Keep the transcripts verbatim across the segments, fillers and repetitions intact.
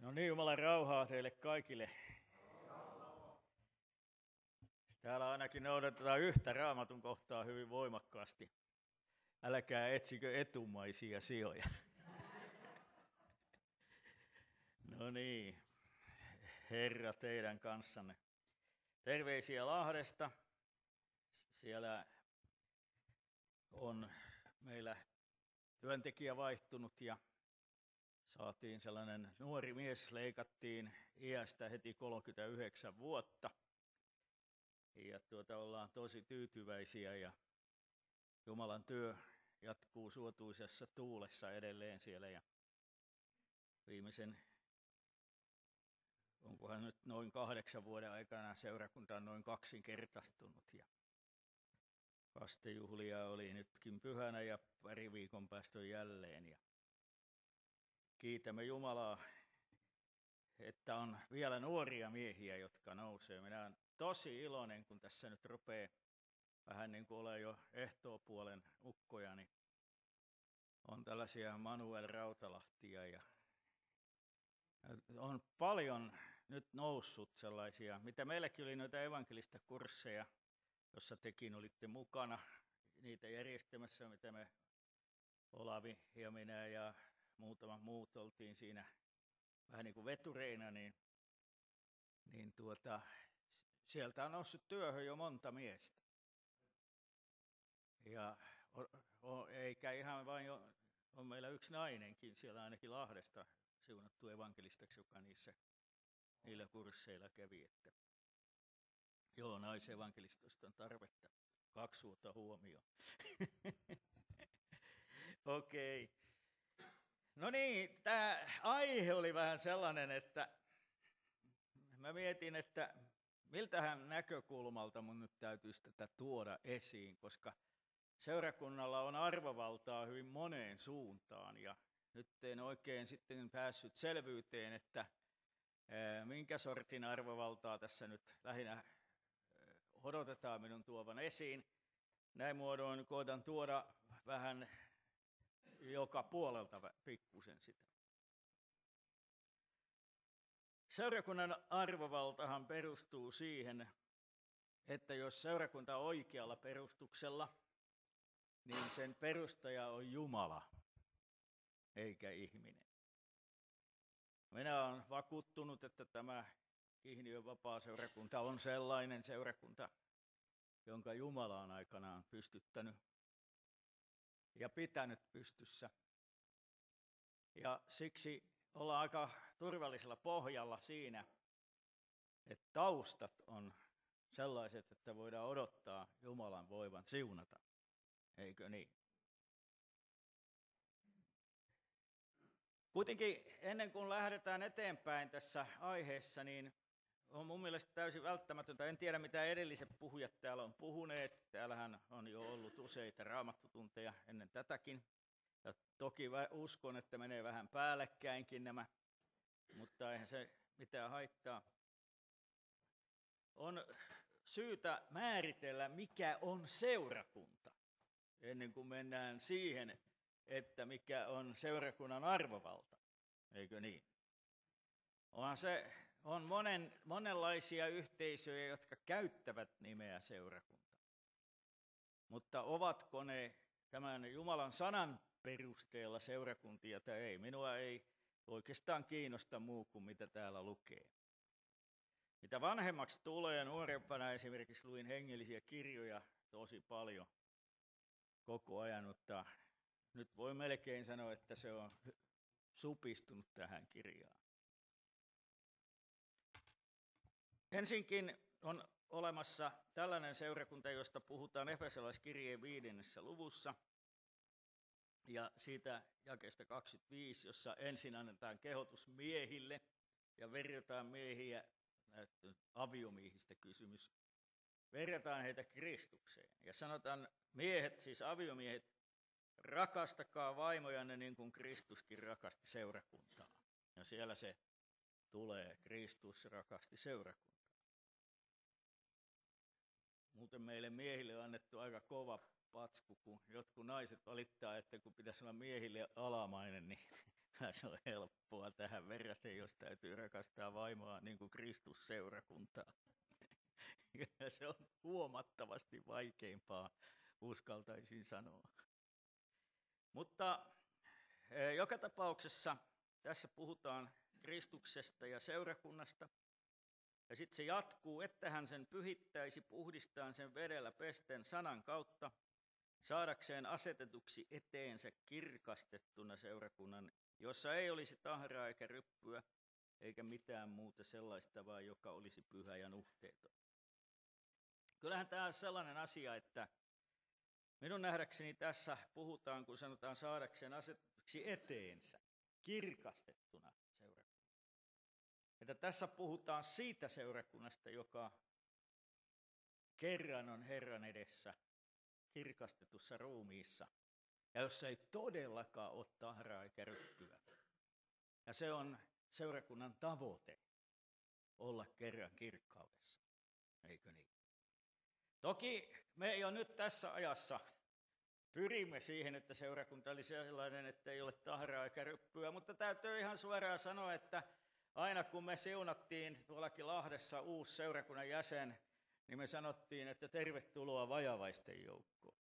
No niin, Jumalan rauhaa teille kaikille. Täällä ainakin noudatetaan yhtä Raamatun kohtaa hyvin voimakkaasti. Älkää etsikö etumaisia sijoja. No niin, Herra teidän kanssanne. Terveisiä Lahdesta. Siellä on meillä työntekijä vaihtunut ja saatiin sellainen nuori mies, leikattiin iästä heti kolmekymmentäyhdeksän vuotta. Ja tuota, ollaan tosi tyytyväisiä ja Jumalan työ jatkuu suotuisessa tuulessa edelleen siellä. Ja viimeisen, onkohan nyt noin kahdeksan vuoden aikana seurakunta on noin kaksinkertaistunut. Ja kastejuhlia oli nytkin pyhänä ja pari viikon päästä jälleen. Ja kiitämme Jumalaa, että on vielä nuoria miehiä, jotka nousee. Minä olen tosi iloinen, kun tässä nyt rupeaa vähän niin kuin olen jo ehtoopuolen ukkoja, niin on tällaisia Manuel Rautalahtia ja on paljon nyt noussut sellaisia, mitä meilläkin oli noita evankelista kursseja, jossa tekin olitte mukana niitä järjestämässä, mitä me Olavi ja minä ja muutama muut oltiin siinä vähän niin kuin vetureina, niin, niin tuota, sieltä on noussut työhön jo monta miestä. Ja o, o, eikä ihan vain, jo, on meillä yksi nainenkin siellä ainakin Lahdesta siunattu evankelistaksi, joka niissä, niillä kursseilla kävi. Että joo, naisevankelistosta on tarvetta. Kaksi suuta huomioon. Okei. Okay. No niin, tämä aihe oli vähän sellainen, että mä mietin, että miltähän näkökulmalta mun nyt täytyisi tätä tuoda esiin, koska seurakunnalla on arvovaltaa hyvin moneen suuntaan ja nyt en oikein sitten päässyt selvyyteen, että minkä sortin arvovaltaa tässä nyt lähinnä odotetaan minun tuovan esiin. Näin muodoin koitan tuoda vähän joka puolelta pikkusen sitä. Seurakunnan arvovaltahan perustuu siihen, että jos seurakunta on oikealla perustuksella, niin sen perustaja on Jumala, eikä ihminen. Minä olen vakuuttunut, että tämä Kihniön vapaa-seurakunta on sellainen seurakunta, jonka Jumala on aikanaan pystyttänyt ja pitänyt pystyssä. Ja siksi ollaan aika turvallisella pohjalla siinä, että taustat on sellaiset, että voidaan odottaa Jumalan voivan siunata. Eikö niin? Kuitenkin ennen kuin lähdetään eteenpäin tässä aiheessa, niin on mun mielestä täysin välttämätöntä. En tiedä, mitä edelliset puhujat täällä on puhuneet. Täällähän on jo ollut useita raamattutunteja ennen tätäkin. Ja toki uskon, että menee vähän päällekkäinkin nämä, mutta eihän se mitään haittaa. On syytä määritellä, mikä on seurakunta, ennen kuin mennään siihen, että mikä on seurakunnan arvovalta. Eikö niin? Onhan se... On monen, monenlaisia yhteisöjä, jotka käyttävät nimeä seurakunta. Mutta ovatko ne tämän Jumalan sanan perusteella seurakuntia tai ei? Minua ei oikeastaan kiinnosta muu kuin mitä täällä lukee. Mitä vanhemmaksi tulee, nuorempana esimerkiksi luin hengellisiä kirjoja tosi paljon koko ajan, mutta nyt voi melkein sanoa, että se on supistunut tähän kirjaan. Ensinkin on olemassa tällainen seurakunta, josta puhutaan Efesolaiskirjeen viidennessä luvussa ja siitä jakeesta kaksikymmentäviisi, jossa ensin annetaan kehotus miehille ja verrataan miehiä, aviomiehistä kysymys, verrataan heitä Kristukseen ja sanotaan miehet, siis aviomiehet, rakastakaa vaimojanne niin kuin Kristuskin rakasti seurakuntaa. Ja siellä se tulee, Kristus rakasti seurakuntaa. Muuten meille miehille on annettu aika kova patsku, kun jotkut naiset valittaa, että kun pitäisi olla miehille alamainen, niin Se on helppoa tähän verraten, jos täytyy rakastaa vaimoa niin kuin Kristus seurakuntaa. Se on huomattavasti vaikeampaa, uskaltaisin sanoa. Mutta joka tapauksessa tässä puhutaan Kristuksesta ja seurakunnasta. Ja sitten se jatkuu, että hän sen pyhittäisi puhdistaan sen vedellä pesten sanan kautta, saadakseen asetetuksi eteensä kirkastettuna seurakunnan, jossa ei olisi tahraa eikä ryppyä, eikä mitään muuta sellaista, vaan joka olisi pyhä ja nuhteeton. Kyllähän tämä on sellainen asia, että minun nähdäkseni tässä puhutaan, kun sanotaan saadakseen asetetuksi eteensä, kirkastettuna seurakunnan. Että tässä puhutaan siitä seurakunnasta, joka kerran on Herran edessä kirkastetussa ruumiissa, ja jossa ei todellakaan ole tahraa eikä ryppyä. Ja se on seurakunnan tavoite, olla kerran kirkkaudessa, eikö niin? Toki me jo nyt tässä ajassa pyrimme siihen, että seurakunta oli sellainen, että ei ole tahraa eikä ryppyä, mutta täytyy ihan suoraan sanoa, että aina kun me siunattiin tuollakin Lahdessa uusi seurakunnan jäsen, niin me sanottiin, että tervetuloa vajavaisten joukkoon.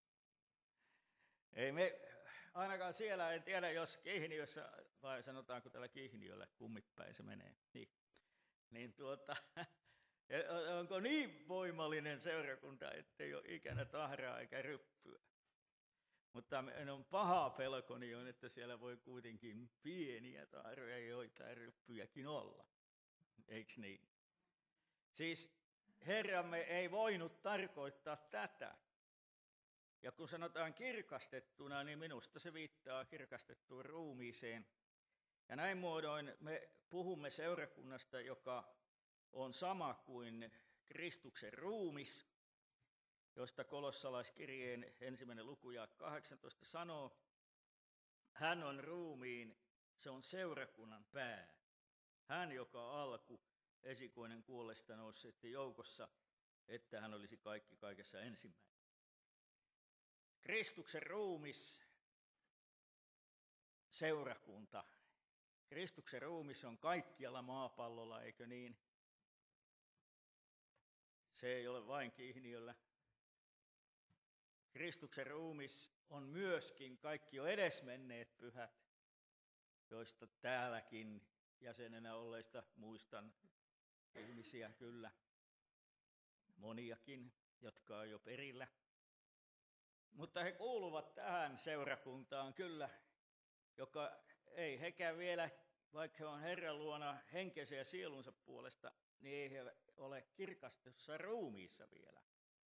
Ei me, ainakaan siellä, en tiedä jos Kihniössä, vai sanotaanko täällä Kihniöllä, kummitpäin se menee, niin, niin tuota, onko niin voimallinen seurakunta, ettei ole ikinä tahraa eikä ryppyä. Mutta minun paha pelkoni on, että siellä voi kuitenkin pieniä tahroja joitain ryppyjäkin olla. Eiks niin? Siis Herramme ei voinut tarkoittaa tätä. Ja kun sanotaan kirkastettuna, niin minusta se viittaa kirkastettuun ruumiiseen. Ja näin muodoin me puhumme seurakunnasta, joka on sama kuin Kristuksen ruumis, josta kolossalaiskirjeen ensimmäinen luku ja kahdeksantoista sanoo, hän on ruumiin, se on seurakunnan pää. Hän, joka alku, esikoinen kuolleista nousseiden joukossa, että hän olisi kaikki kaikessa ensimmäinen. Kristuksen ruumis, seurakunta. Kristuksen ruumis on kaikkialla maapallolla, eikö niin? Se ei ole vain Kihniöllä. Kristuksen ruumis on myöskin kaikki jo edesmenneet pyhät, joista täälläkin jäsenenä olleista muistan ihmisiä kyllä, moniakin, jotka on jo perillä. Mutta he kuuluvat tähän seurakuntaan kyllä, joka ei hekään vielä, vaikka he on Herran luona henkensä ja sielunsa puolesta, niin ei he ole kirkastetussa ruumiissa vielä.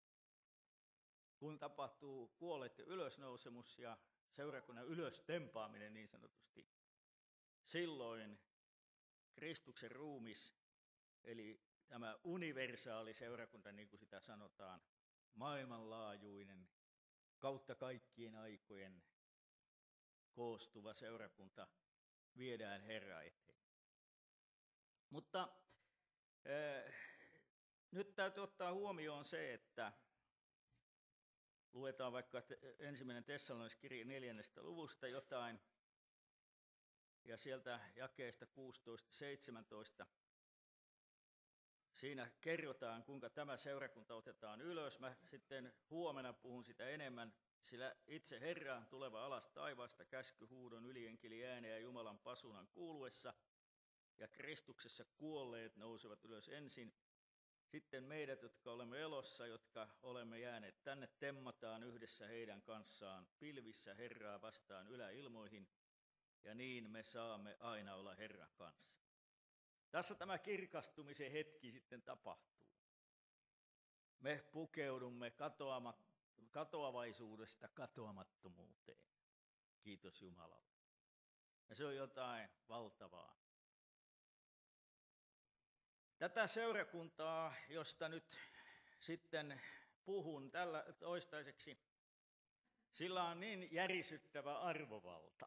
Kun tapahtuu kuolleiden ylösnousemus ja seurakunnan ylöstempaaminen niin sanotusti, silloin Kristuksen ruumis, eli tämä universaali seurakunta, niin kuin sitä sanotaan, maailmanlaajuinen, kautta kaikkien aikojen koostuva seurakunta, viedään Herran eteen. Mutta äh, nyt täytyy ottaa huomioon se, että luetaan vaikka ensimmäinen Tessaloniskirja neljännestä luvusta jotain, ja sieltä jakeesta kuusitoista seitsemäntoista. Siinä kerrotaan, kuinka tämä seurakunta otetaan ylös. Mä sitten huomenna puhun sitä enemmän, sillä itse Herra tuleva alas taivaasta käskyhuudon ylienkeli ääneen ja Jumalan pasunan kuuluessa, ja Kristuksessa kuolleet nousevat ylös ensin. Sitten meidät, jotka olemme elossa, jotka olemme jääneet tänne, temmataan yhdessä heidän kanssaan pilvissä Herraa vastaan yläilmoihin, ja niin me saamme aina olla Herran kanssa. Tässä tämä kirkastumisen hetki sitten tapahtuu. Me pukeudumme katoavaisuudesta katoamattomuuteen. Kiitos Jumalalle. Ja se on jotain valtavaa. Tätä seurakuntaa, josta nyt sitten puhun tällä toistaiseksi, sillä on niin järisyttävä arvovalta,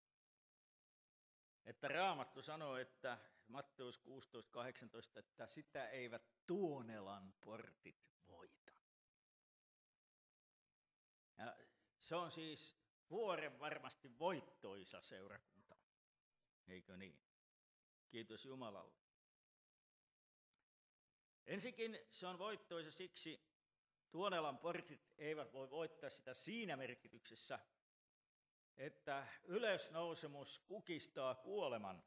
että Raamattu sanoo, että Matteus kuusitoista kahdeksantoista, että sitä eivät Tuonelan portit voita. Ja se on siis vuoren varmasti voittoisa seurakunta. eikö niin? Kiitos Jumalalle. Ensinnäkin se on voittoisa siksi, Tuonelan portit eivät voi voittaa sitä siinä merkityksessä, että ylösnousemus kukistaa kuoleman.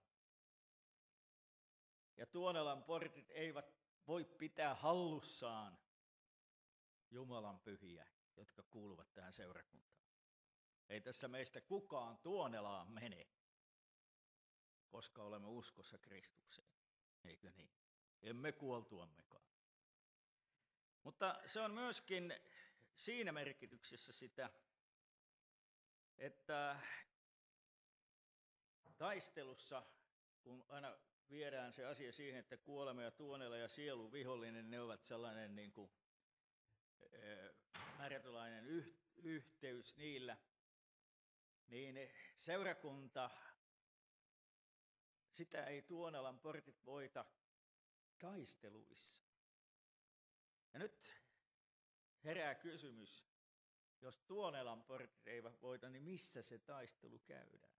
Ja Tuonelan portit eivät voi pitää hallussaan Jumalan pyhiä, jotka kuuluvat tähän seurakuntaan. Ei tässä meistä kukaan Tuonelaan mene, koska olemme uskossa Kristukseen. Eikö niin? Emme kuoltuammekaan. Mutta se on myöskin siinä merkityksessä sitä, että taistelussa, kun aina viedään se asia siihen, että kuolema ja Tuonela ja sielun vihollinen, ne ovat sellainen niin kuin määrätynlainen yhteys niillä, niin seurakunta, sitä ei Tuonelan portit voita taisteluissa. Ja nyt herää kysymys, jos Tuonelan portit eivät voita, niin missä se taistelu käydään?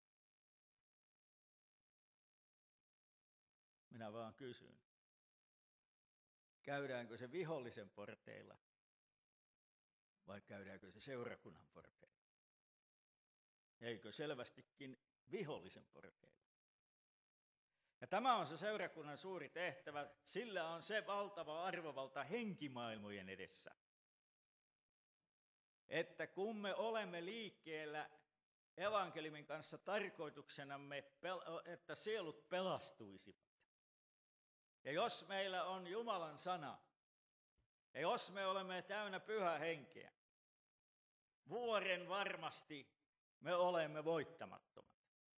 Minä vaan kysyn. Käydäänkö se vihollisen porteilla vai käydäänkö se seurakunnan porteilla? Eikö selvästikin vihollisen porteilla? Ja tämä on se seurakunnan suuri tehtävä. Sillä on se valtava arvovalta henkimaailmojen edessä. Että kun me olemme liikkeellä evankeliumin kanssa tarkoituksenamme, että sielut pelastuisivat. Ja jos meillä on Jumalan sana, ja jos me olemme täynnä pyhää henkeä, vuoren varmasti me olemme voittamattomat.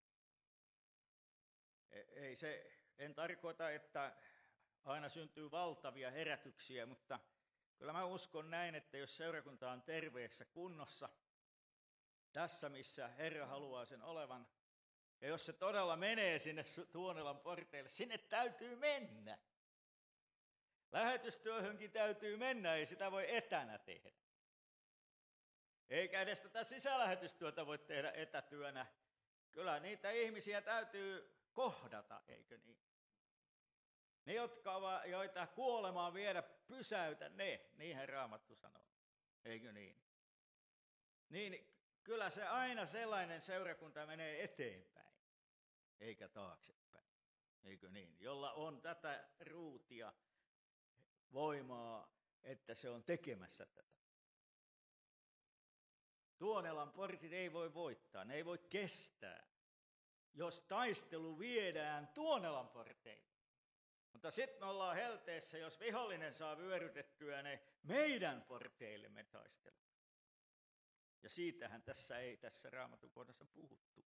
Ei se, en tarkoita, että aina syntyy valtavia herätyksiä, mutta kyllä mä uskon näin, että jos seurakunta on terveessä kunnossa, tässä missä Herra haluaa sen olevan, ja jos se todella menee sinne Tuonelan porteille, sinne täytyy mennä. Lähetystyöhönkin täytyy mennä, ei sitä voi etänä tehdä. Eikä edes tätä sisälähetystyötä voi tehdä etätyönä. Kyllä niitä ihmisiä täytyy kohdata, eikö niin? Ne, jotka ovat, joita kuolemaan viedä, pysäytä ne, niinhän Raamattu sanoo. Eikö niin? Niin kyllä se aina sellainen seurakunta menee eteenpäin, eikä taaksepäin. Eikö niin? Jolla on tätä ruutia, voimaa, että se on tekemässä tätä. Tuonelan portit ei voi voittaa, ne ei voi kestää, jos taistelu viedään Tuonelan porteille. Mutta sitten me ollaan helteessä, jos vihollinen saa vyörytettyä ne meidän porteillemme taistella. Ja siitähän tässä ei tässä Raamatun kohdassa puhuttu.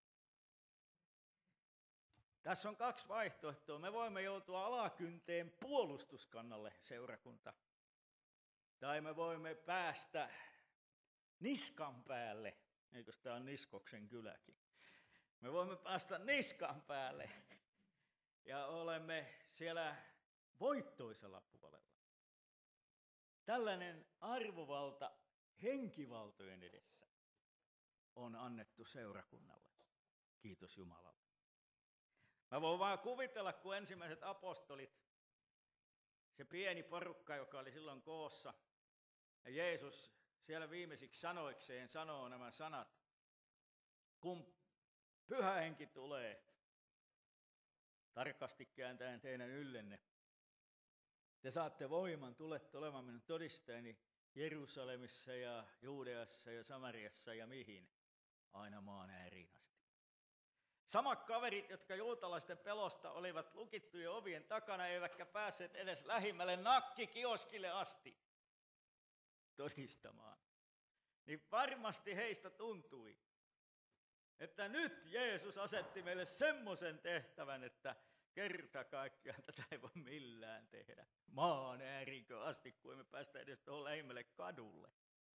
Tässä on kaksi vaihtoehtoa. Me voimme joutua alakynteen puolustuskannalle seurakunta. Tai me voimme päästä niskan päälle, eikö tämä on Niskoksen kyläkin. Me voimme päästä niskan päälle ja olemme siellä voittoisella puolella. Tällainen arvovalta henkivaltojen edessä on annettu seurakunnalle. Kiitos Jumalalle. Mä voin vaan kuvitella, kun ensimmäiset apostolit, se pieni porukka, joka oli silloin koossa, ja Jeesus siellä viimeisiksi sanoikseen sanoo nämä sanat, kun Pyhä Henki tulee, tarkasti kääntäen teidän yllenne, te saatte voiman, tulette olemaan minun todistajani Jerusalemissa ja Juudeassa ja Samariassa ja mihin, aina maan ääriin asti. Samat kaverit, jotka juutalaisten pelosta olivat lukittujen ovien takana, eivätkä päässeet edes lähimmälle nakkikioskille asti todistamaan, niin varmasti heistä tuntui, että nyt Jeesus asetti meille semmoisen tehtävän, että kerta kaikkiaan tätä ei voi millään tehdä. Maan ääriinkö asti, kun emme päästä edes tuohon lähimmälle kadulle.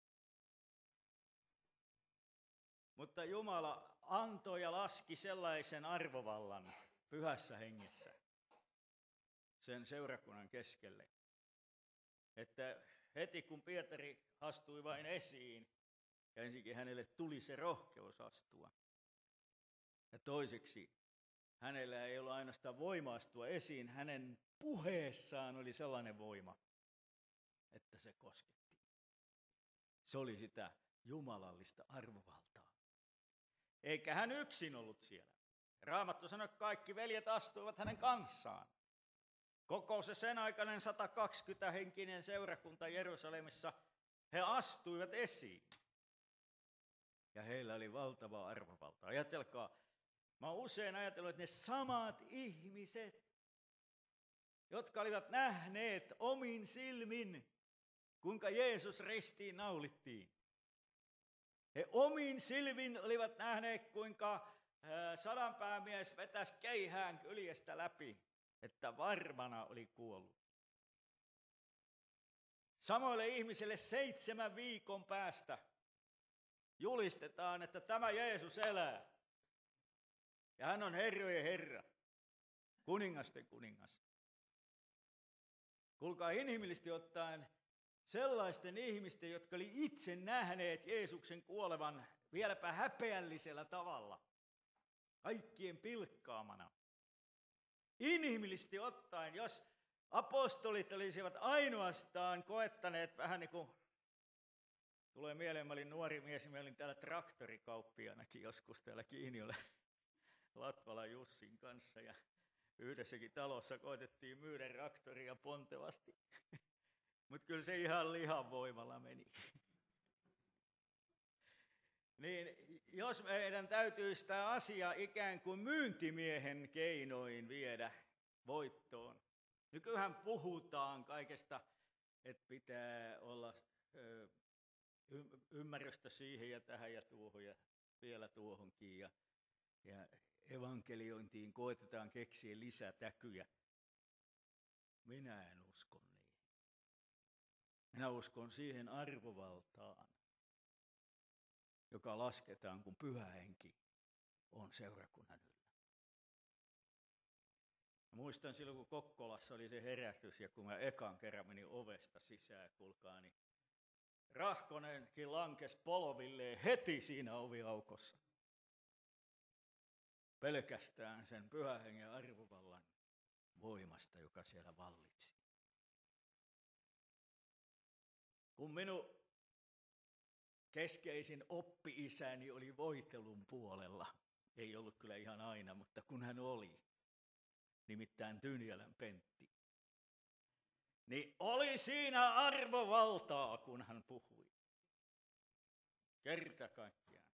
Mutta Jumala antoi ja laski sellaisen arvovallan pyhässä hengessä sen seurakunnan keskelle, että heti kun Pietari astui vain esiin, ja ensinnäkin hänelle tuli se rohkeus astua. Ja toiseksi hänellä ei ollut ainoastaan voima astua esiin, hänen puheessaan oli sellainen voima, että se kosketti. Se oli sitä jumalallista arvovaltaa. Eikä hän yksin ollut siellä. Raamattu sanoi, että kaikki veljet astuivat hänen kanssaan. Koko se sen aikainen sata kaksikymmentä henkinen seurakunta Jerusalemissa, he astuivat esiin. Ja heillä oli valtava arvovalta. Ajatelkaa, mä oon usein ajatellut, että ne samat ihmiset, jotka olivat nähneet omin silmin, kuinka Jeesus ristiin naulittiin. He omin silmin olivat nähneet, kuinka sadanpäämies vetäisi keihään kyljestä läpi, että varmana oli kuollut. Samoille ihmisille seitsemän viikon päästä julistetaan, että tämä Jeesus elää. Ja hän on herrojen Herra, kuningasten kuningas. Kuulkaa, inhimillisesti ottaen sellaisten ihmisten, jotka oli itse nähneet Jeesuksen kuolevan vieläpä häpeällisellä tavalla, kaikkien pilkkaamana. Inhimillisesti ottaen, jos apostolit olisivat ainoastaan koettaneet vähän niin kuin, tulee mieleen, mä olin nuori mies, mä olin täällä traktorikauppianakin joskus täällä Kiiniolla Latvala Jussin kanssa ja yhdessäkin talossa koetettiin myydä traktoria pontevasti. Mutta kyllä se ihan lihan voimalla meni. Niin jos meidän täytyy sitä asiaa ikään kuin myyntimiehen keinoin viedä voittoon. Nykyään puhutaan kaikesta, että pitää olla ö, ymmärrystä siihen ja tähän ja tuohon ja vielä tuohonkin. Ja, ja evankeliointiin koetetaan keksiä lisätäkyjä. Minä en usko niin. Minä uskon siihen arvovaltaan, joka lasketaan, kun Pyhä Henki on seurakunnan yllä. Mä muistan silloin, kun Kokkolassa oli se herätys, ja kun mä ekan kerran menin ovesta sisään, kuulkaa, niin Rahkonenkin lankesi polvilleen heti siinä oviaukossa. Pelkästään sen Pyhän Hengen arvovallan voimasta, joka siellä vallitsi. Kun minun keskeisin oppi-isäni oli voitelun puolella, ei ollut kyllä ihan aina, mutta kun hän oli, nimittäin Tynjälän Pentti, niin oli siinä arvovaltaa, kun hän puhui. Kerta kaikkiaan.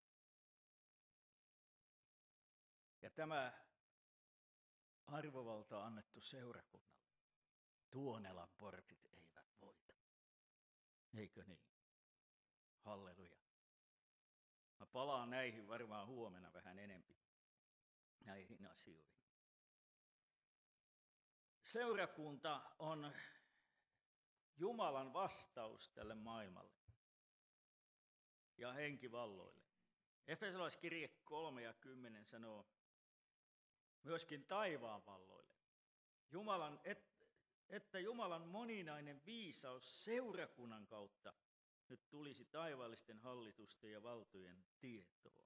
Ja tämä arvovalta annettu seurakunnalle. Tuonelan portit eivät voita. Eikö niin? Halleluja. Mä palaan näihin varmaan huomenna vähän enempi, näihin asioihin. Seurakunta on Jumalan vastaus tälle maailmalle ja henkivalloille. Efesolaiskirje kolme ja kymmenen sanoo myöskin taivaan valloille, Jumalan, et, että Jumalan moninainen viisaus seurakunnan kautta nyt tulisi taivaallisten hallitusten ja valtojen tietoon.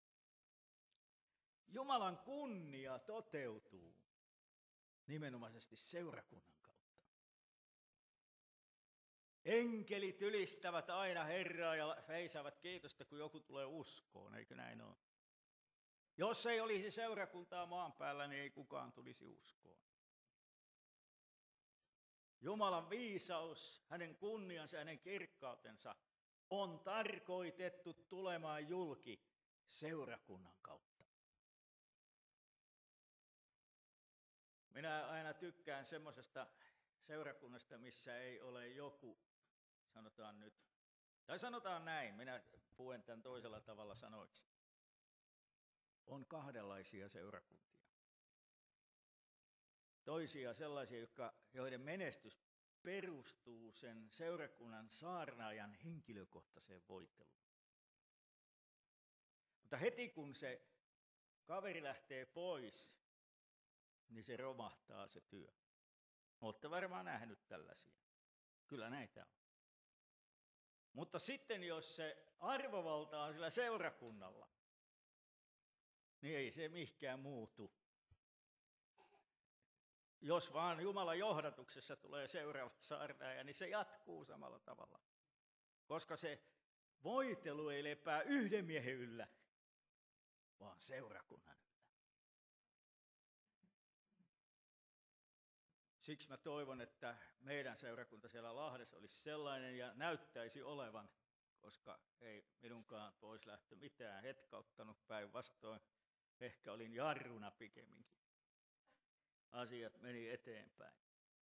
Jumalan kunnia toteutuu nimenomaisesti seurakunnan kautta. Enkelit ylistävät aina Herraa ja veisaavat kiitosta, kun joku tulee uskoon, eikö näin ole? Jos ei olisi seurakuntaa maan päällä, niin ei kukaan tulisi uskoon. Jumalan viisaus, hänen kunniansa, hänen kirkkautensa on tarkoitettu tulemaan julki seurakunnan kautta. Minä aina tykkään semmoisesta seurakunnasta, missä ei ole joku, sanotaan nyt, tai sanotaan näin, minä puhun tämän toisella tavalla sanoiksi. On kahdenlaisia seurakuntia. Toisia sellaisia, jotka, joiden menestys perustuu sen seurakunnan saarnaajan henkilökohtaiseen voiteluun. Mutta heti kun se kaveri lähtee pois, niin se romahtaa se työ. Olette varmaan nähnyt tällaisia. Kyllä näitä on. Mutta sitten jos se arvovalta on sillä seurakunnalla, niin ei se mihinkään muutu jos vaan Jumalan johdatuksessa tulee seuraava saarnaaja, niin se jatkuu samalla tavalla. Koska se voitelu ei lepää yhden miehen yllä, vaan seurakunnan yllä. Siksi mä toivon, että meidän seurakunta siellä Lahdessa olisi sellainen ja näyttäisi olevan, koska ei minunkaan pois lähtö mitään hetkauttanut, päinvastoin. Ehkä olin jarruna pikemminkin. Asiat meni eteenpäin.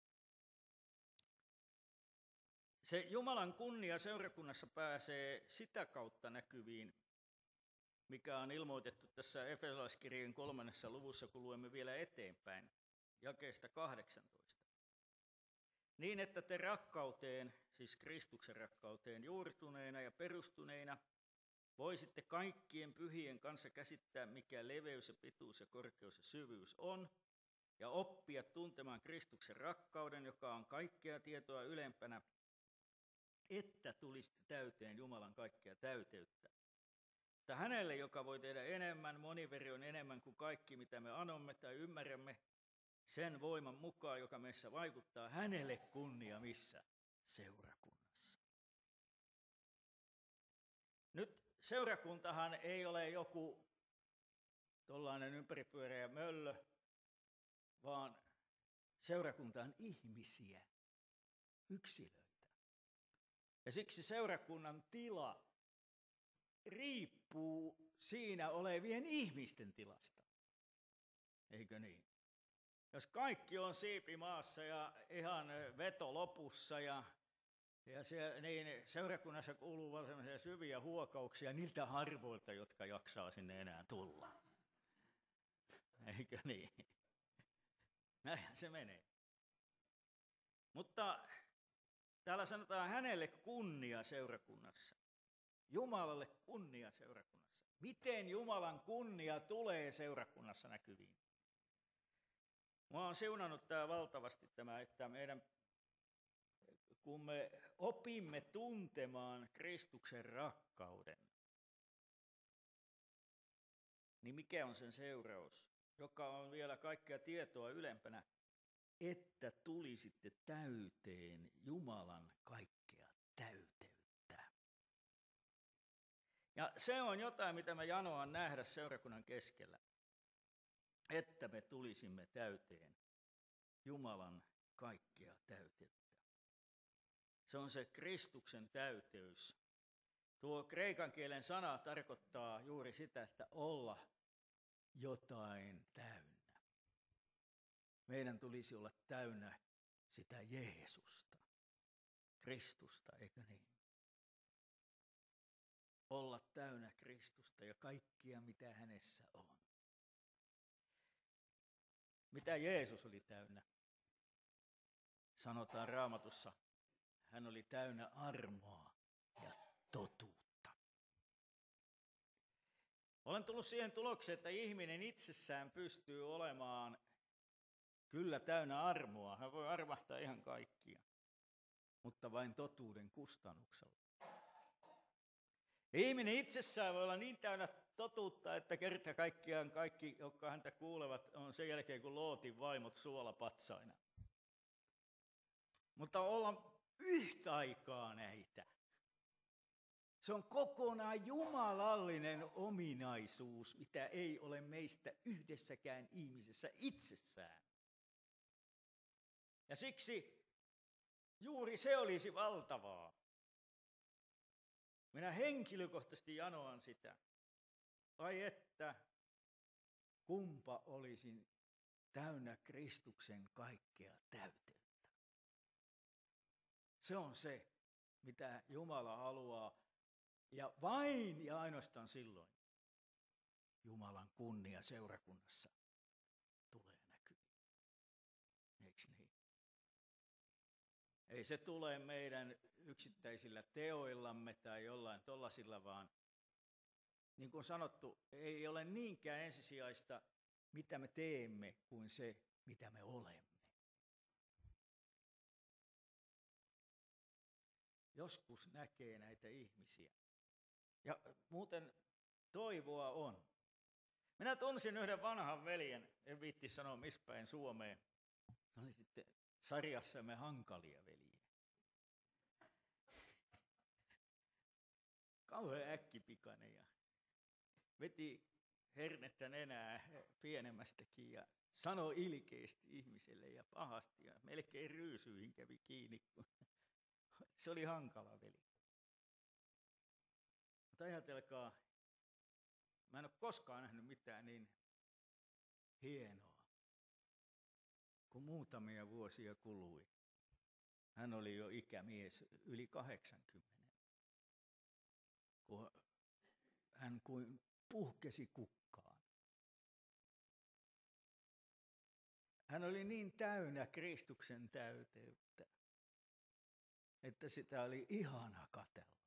Se Jumalan kunnia seurakunnassa pääsee sitä kautta näkyviin, mikä on ilmoitettu tässä Efesolaiskirjeen kolmannessa luvussa, kun luemme vielä eteenpäin, jakeesta kahdeksantoista. Niin, että te rakkauteen, siis Kristuksen rakkauteen, juurtuneina ja perustuneina, voisitte kaikkien pyhien kanssa käsittää, mikä leveys ja pituus ja korkeus ja syvyys on, ja oppia tuntemaan Kristuksen rakkauden, joka on kaikkea tietoa ylempänä, että tulisitte täyteen Jumalan kaikkea täyteyttä. Mutta hänelle, joka voi tehdä enemmän, moniverroin enemmän kuin kaikki, mitä me anomme tai ymmärrämme, sen voiman mukaan, joka meissä vaikuttaa, hänelle kunnia missä? Seurakunnassa. Nyt seurakuntahan ei ole joku tuollainen ympäripyöreä möllö, vaan seurakunta on ihmisiä, yksilöitä. Ja siksi seurakunnan tila riippuu siinä olevien ihmisten tilasta. Eikö niin? Jos kaikki on siipimaassa ja ihan veto lopussa ja, ja se, niin seurakunnassa kuuluu vaan sellaisia syviä huokauksia niiltä harvoilta, jotka jaksaa sinne enää tulla. Eikö niin? Näinhän se menee. Mutta täällä sanotaan hänelle kunnia seurakunnassa. Jumalalle kunnia seurakunnassa. Miten Jumalan kunnia tulee seurakunnassa näkyviin? Mua on siunannut tämä valtavasti tämä, että meidän, kun me opimme tuntemaan Kristuksen rakkauden, niin mikä on sen seuraus, joka on vielä kaikkea tietoa ylempänä, että tulisitte täyteen Jumalan kaikkea täyteyttä. Ja se on jotain, mitä mä janoan nähdä seurakunnan keskellä. Että me tulisimme täyteen Jumalan kaikkea täyteyttä. Se on se Kristuksen täyteys. Tuo kreikan kielen sana tarkoittaa juuri sitä, että olla jotain täynnä. Meidän tulisi olla täynnä sitä Jeesusta, Kristusta, eikö niin? Olla täynnä Kristusta ja kaikkia, mitä hänessä on. Mitä Jeesus oli täynnä? Sanotaan Raamatussa, hän oli täynnä armoa ja totuutta. Olen tullut siihen tulokseen, että ihminen itsessään pystyy olemaan kyllä täynnä armoa. Hän voi armahtaa ihan kaikkia, mutta vain totuuden kustannuksella. Ihminen itsessään voi olla niin täynnä totuutta, että kerta kaikkiaan kaikki, jotka häntä kuulevat, on sen jälkeen kuin Lootin vaimot suolapatsaina. Mutta olla yhtä aikaa näitä. Se on kokonaan jumalallinen ominaisuus, mitä ei ole meistä yhdessäkään ihmisessä itsessään. Ja siksi juuri se olisi valtavaa. Minä henkilökohtaisesti janoan sitä. Ai että, kumpa olisin täynnä Kristuksen kaikkea täyteyttä. Se on se, mitä Jumala haluaa. Ja vain ja ainoastaan silloin Jumalan kunnia seurakunnassa tulee näkyviin. Eikö niin? Ei se tule meidän yksittäisillä teoillamme tai jollain tollasilla, vaan niin kuin sanottu, ei ole niinkään ensisijaista, mitä me teemme, kuin se, mitä me olemme. Joskus näkee näitä ihmisiä. Ja muuten toivoa on. Minä tunsin yhden vanhan veljen, en viitti sanoa mispäin Suomeen. Se oli sitten sarjassamme hankalia veljiä. Kauhean äkkipikainen ja veti hernettä nenää pienemmästäkin ja sanoi ilkeästi ihmiselle ja pahasti ja melkein ryysyihin kävi kiinni, kun se oli hankala veli. Mutta ajatelkaa, mä en ole koskaan nähnyt mitään niin hienoa, kun muutamia vuosia kului. Hän oli jo ikämies yli kahdeksankymmentä, kun hän kuin puhkesi kukkaan. Hän oli niin täynnä Kristuksen täyteyttä, että sitä oli ihana katsella.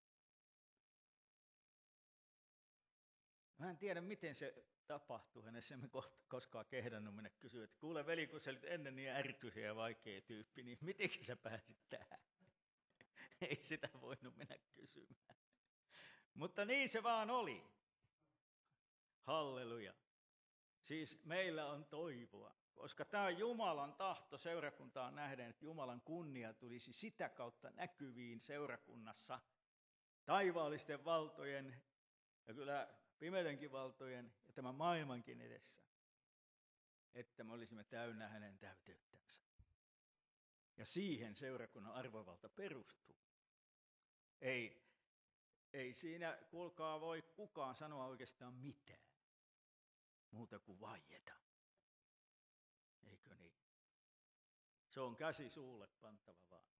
Mä en tiedä, miten se tapahtui hänessä, emme koskaan kehdannut mennä kysyä, että kuule veli, kun sä olit ennen niin ärtyisiä ja vaikea tyyppi, niin miten sä pääsit tähän? Ei sitä voinut mennä kysymään. Mutta niin se vaan oli. Halleluja. Siis meillä on toivoa, koska tämä on Jumalan tahto seurakuntaan nähden, että Jumalan kunnia tulisi sitä kautta näkyviin seurakunnassa taivaallisten valtojen ja kyllä pimeydenkin valtojen ja tämän maailmankin edessä, että me olisimme täynnä hänen täyteyttänsä. Ja siihen seurakunnan arvovalta perustuu. Ei, ei siinä, kuulkaa, voi kukaan sanoa oikeastaan mitään muuta kuin vaieta. Eikö niin? Se on käsi suulle pantava vaan.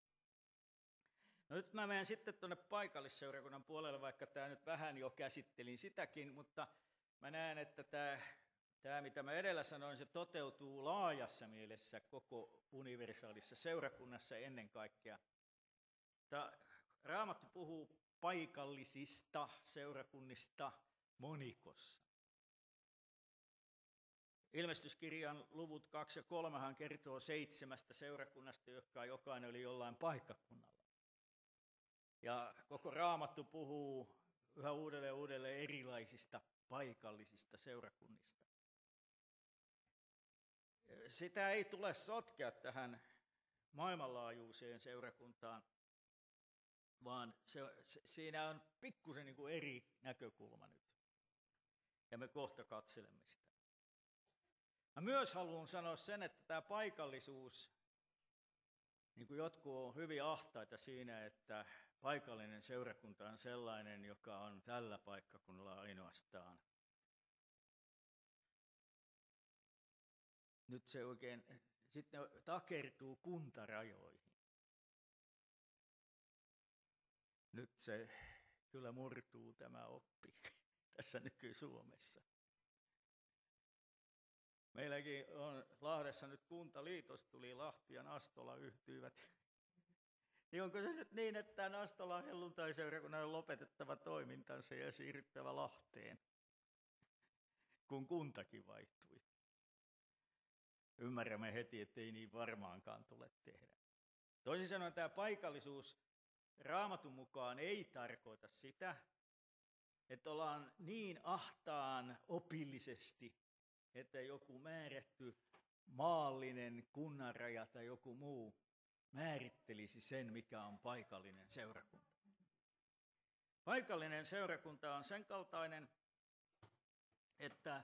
No nyt mä menen sitten tuonne paikallisseurakunnan puolelle, vaikka tämä nyt vähän jo käsittelin sitäkin, mutta mä näen, että tämä, tämä mitä mä edellä sanoin, se toteutuu laajassa mielessä koko universaalissa seurakunnassa ennen kaikkea. Tämä Raamattu puhuu paikallisista seurakunnista monikossa. Ilmestyskirjan luvut kaksi ja kolmehan kertoo seitsemästä seurakunnasta, jotka jokainen oli jollain paikkakunnalla. Ja koko Raamattu puhuu yhä uudelleen ja uudelleen erilaisista paikallisista seurakunnista. Sitä ei tule sotkea tähän maailmanlaajuiseen seurakuntaan, vaan se, se, siinä on pikkusen niin kuin eri näkökulma nyt. Ja me kohta katselemme sitä. Mä myös haluan sanoa sen, että tämä paikallisuus, niin kuin jotkut on hyvin ahtaita siinä, että paikallinen seurakunta on sellainen, joka on tällä paikkakunnalla ainoastaan. Nyt se oikein sitten takertuu kuntarajoihin. Nyt se kyllä murtuu tämä oppi tässä nyky-Suomessa. Meilläkin on Lahdessa nyt kuntaliitos, tuli Lahti ja Nastola yhtyivät. Niin onko se nyt niin, että tämä Nastolan helluntaiseurakunnan on lopetettava toimintansa ja siirryttävä Lahteen, kun kuntakin vaihtui? Ymmärrämme heti, että ei niin varmaankaan tule tehdä. Toisin sanoen tämä paikallisuus Raamatun mukaan ei tarkoita sitä, että ollaan niin ahtaan opillisesti, että joku määrätty maallinen kunnanraja tai joku muu määrittelisi sen, mikä on paikallinen seurakunta. Paikallinen seurakunta on sen kaltainen, että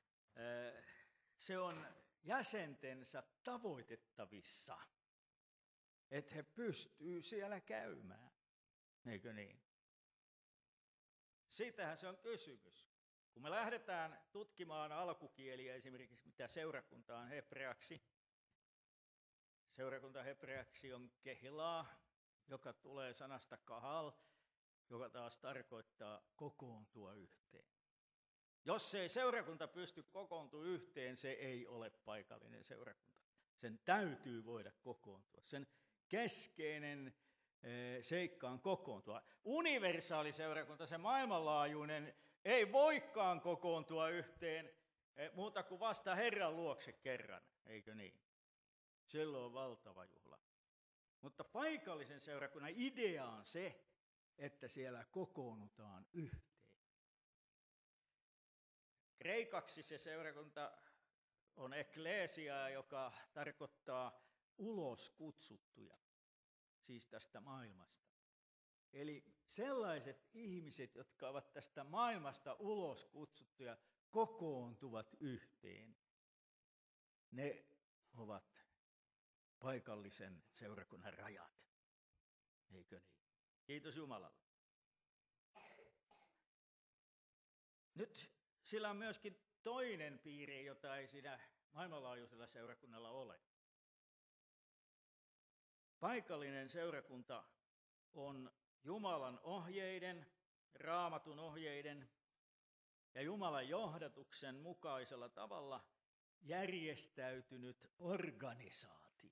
se on jäsentensä tavoitettavissa, että he pystyy siellä käymään, eikö niin? Siitähän se on kysymys. Kun me lähdetään tutkimaan alkukieliä, esimerkiksi mitä seurakunta on hebreaksi, seurakunta hebreaksi on kehilaa, joka tulee sanasta kahal, joka taas tarkoittaa kokoontua yhteen. Jos ei seurakunta pysty kokoontua yhteen, se ei ole paikallinen seurakunta. Sen täytyy voida kokoontua. Sen keskeinen seikka on kokoontua. Universaali seurakunta, se maailmanlaajuinen, ei voikaan kokoontua yhteen muuta kuin vasta Herran luokse kerran, eikö niin? Silloin on valtava juhla. Mutta paikallisen seurakunnan idea on se, että siellä kokoonnutaan yhteen. Kreikaksi se seurakunta on ekklesia, joka tarkoittaa ulos kutsuttuja, siis tästä maailmasta. Eli sellaiset ihmiset, jotka ovat tästä maailmasta ulos kutsuttuja, kokoontuvat yhteen. Ne ovat paikallisen seurakunnan rajat. Eikö niin? Kiitos Jumalalle. Nyt sillä on myöskin toinen piiri, jota ei siinä maailmanlaajuisella seurakunnalla ole. Paikallinen seurakunta on Jumalan ohjeiden, Raamatun ohjeiden ja Jumalan johdatuksen mukaisella tavalla järjestäytynyt organisaatio.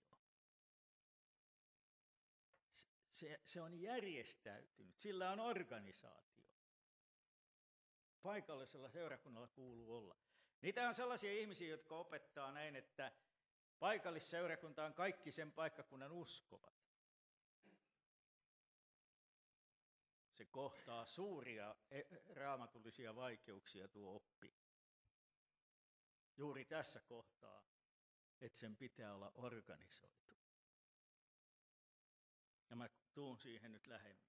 Se, se on järjestäytynyt, sillä on organisaatio. Paikallisella seurakunnalla kuuluu olla. Niitä on sellaisia ihmisiä, jotka opettaa näin, että paikallisseurakunta on kaikki sen paikkakunnan uskovat. Se kohtaa suuria raamatullisia vaikeuksia tuo oppi. Juuri tässä kohtaa, että sen pitää olla organisoitu. Ja mä tuun siihen nyt lähemmin.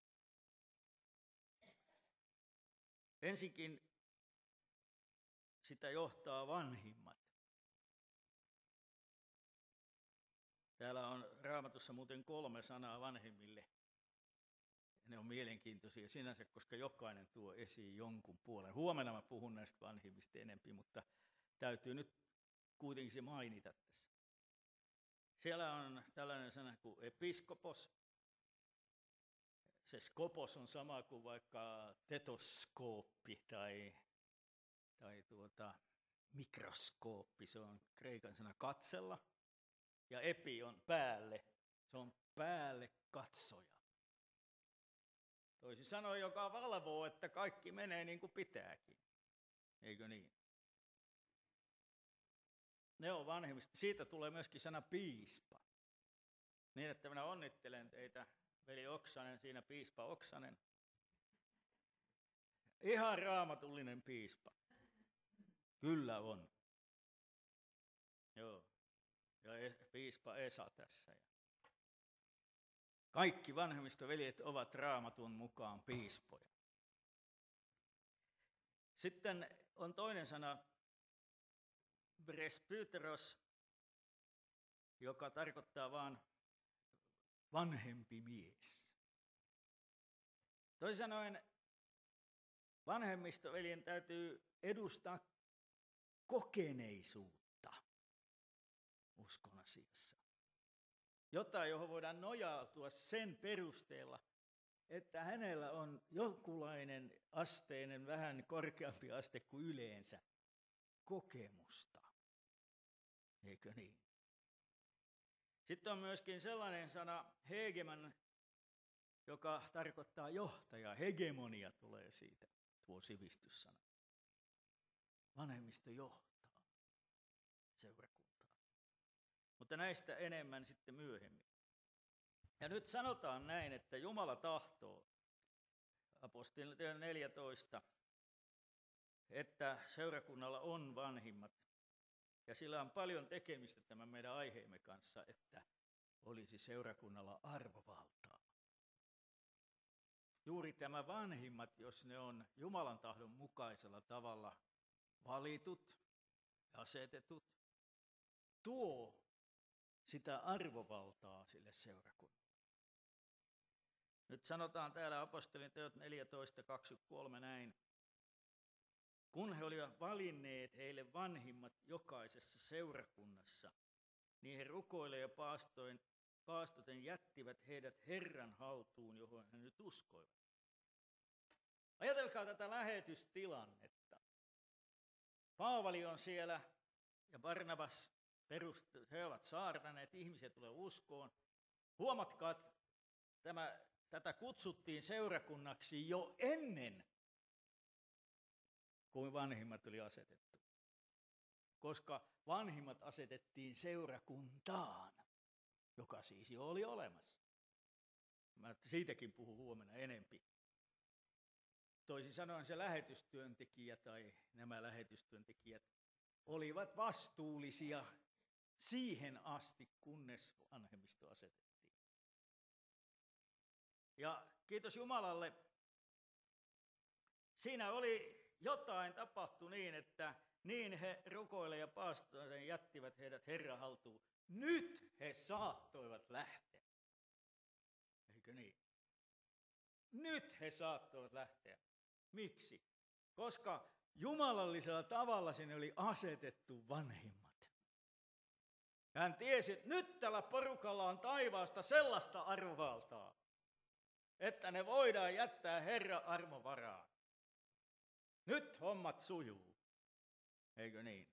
Ensinkin sitä johtaa vanhimmat. Täällä on Raamatussa muuten kolme sanaa vanhemmille. Ne on mielenkiintoisia sinänsä, koska jokainen tuo esiin jonkun puolen. Huomenna mä puhun näistä vanhimmista enempi, mutta täytyy nyt kuitenkin se mainita tässä. Siellä on tällainen sana kuin episkopos. Se skopos on sama kuin vaikka tetoskooppi tai, tai tuota, mikroskooppi. Se on kreikan sana katsella. Ja epi on päälle. Se on päälle katsoja. Toisin sanoen, joka valvoo, että kaikki menee niin kuin pitääkin. Eikö niin? Ne on vanhemmista. Siitä tulee myöskin sana piispa. Niin, että minä onnittelen teitä, veli Oksanen, siinä piispa Oksanen. Ihan raamatullinen piispa. Kyllä on. Joo. Ja piispa Esa tässä. Kaikki vanhemmistoveljet ovat Raamatun mukaan piispoja. Sitten on toinen sana, presbyteros, joka tarkoittaa vain vanhempi mies. Toisin sanoen vanhemmistoveljen täytyy edustaa kokeneisuutta uskon asiassa. Jotain, johon voidaan nojautua sen perusteella, että hänellä on jonkunlainen asteinen, vähän korkeampi aste kuin yleensä, kokemusta. Eikö niin? Sitten on myöskin sellainen sana, hegemon, joka tarkoittaa johtaja. Hegemonia tulee siitä, tuo sivistyssana. Vanhemmisto johtaa seurakuntaa. Mutta näistä enemmän sitten myöhemmin. Ja nyt sanotaan näin, että Jumala tahtoo, apostolien neljätoista, että seurakunnalla on vanhimmat. Ja sillä on paljon tekemistä tämän meidän aiheemme kanssa, että olisi seurakunnalla arvovaltaa. Juuri tämä vanhimmat, jos ne on Jumalan tahdon mukaisella tavalla valitut ja asetetut, tuo sitä arvovaltaa sille seurakunnalle. Nyt sanotaan täällä apostolien teot neljätoista kaksikymmentäkolme näin. Kun he olivat valinneet heille vanhimmat jokaisessa seurakunnassa, niin he rukoille ja paastoin, paastoten jättivät heidät Herran haltuun, johon he nyt uskoivat. Ajatelkaa tätä lähetystilannetta. Paavali on siellä ja Barnabas, perust, he ovat saarnaneet, ihmisiä tulee uskoon. Huomatkaa, tämä, tätä kutsuttiin seurakunnaksi jo ennen kuin vanhimmat oli asetettu. Koska vanhimmat asetettiin seurakuntaan, joka siis jo oli olemassa. Mä siitäkin puhun huomenna enempi. Toisin sanoen se lähetystyöntekijä tai nämä lähetystyöntekijät olivat vastuullisia siihen asti, kunnes vanhemmisto asetettiin. Ja kiitos Jumalalle, siinä oli jotain tapahtui niin, että niin he rukoille ja paastoille jättivät heidät Herran haltuun. Nyt he saattoivat lähteä. Eikö niin? Nyt he saattoivat lähteä. Miksi? Koska jumalallisella tavalla sinne oli asetettu vanhimmat. Hän tiesi, että nyt tällä porukalla on taivaasta sellaista arvovaltaa, että ne voidaan jättää Herran armovaraan. Nyt hommat sujuu. Eikö niin?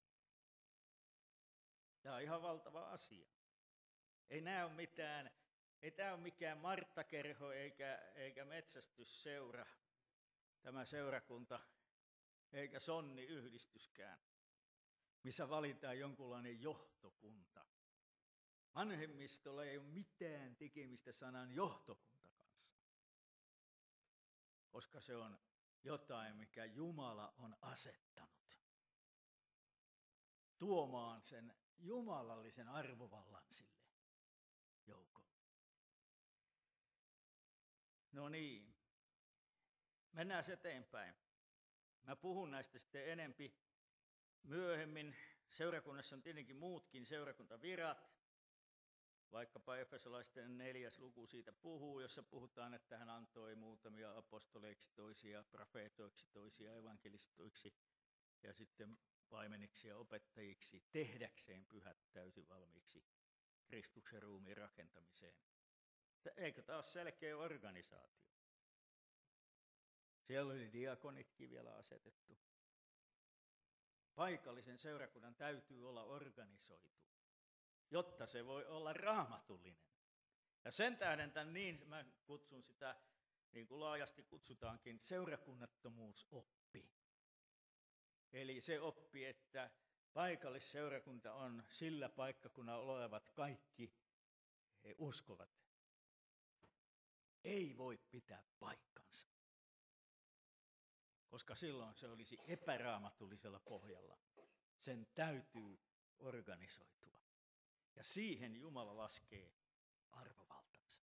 Tämä on ihan valtava asia. Ei nämä ole mitään, ei tämä ole mikään Marttakerho eikä, eikä metsästysseura, tämä seurakunta, eikä sonniyhdistyskään, missä valitaan jonkunlainen johtokunta. Vanhemmistolla ei ole mitään tekemistä sanan johtokunta kanssa, koska se on jotain, mikä Jumala on asettanut tuomaan sen jumalallisen arvovallan sille joukolle. No niin, mennään eteenpäin. Mä puhun näistä sitten enempi myöhemmin. Seurakunnassa on tietenkin muutkin seurakuntavirat, vaikkapa Efesolaisten neljäs luku siitä puhuu, jossa puhutaan, että hän antoi muutamia apostoleiksi, toisia profeetoiksi, toisia evankelistoiksi ja sitten paimeniksi ja opettajiksi tehdäkseen pyhät täysin valmiiksi Kristuksen ruumiin rakentamiseen. Eikö tämä ole selkeä organisaatio? Siellä oli diakonitkin vielä asetettu. Paikallisen seurakunnan täytyy olla organisoitu, jotta se voi olla raamatullinen. Ja sen tähden tämän niin, mä kutsun sitä, niin kuin laajasti kutsutaankin, seurakunnattomuusoppi. Eli se oppi, että paikallisseurakunta on sillä paikkakunnalla olevat kaikki he uskovat, ei voi pitää paikkansa. Koska silloin se olisi epäraamatullisella pohjalla. Sen täytyy organisoitua. Ja siihen Jumala laskee arvovaltansa.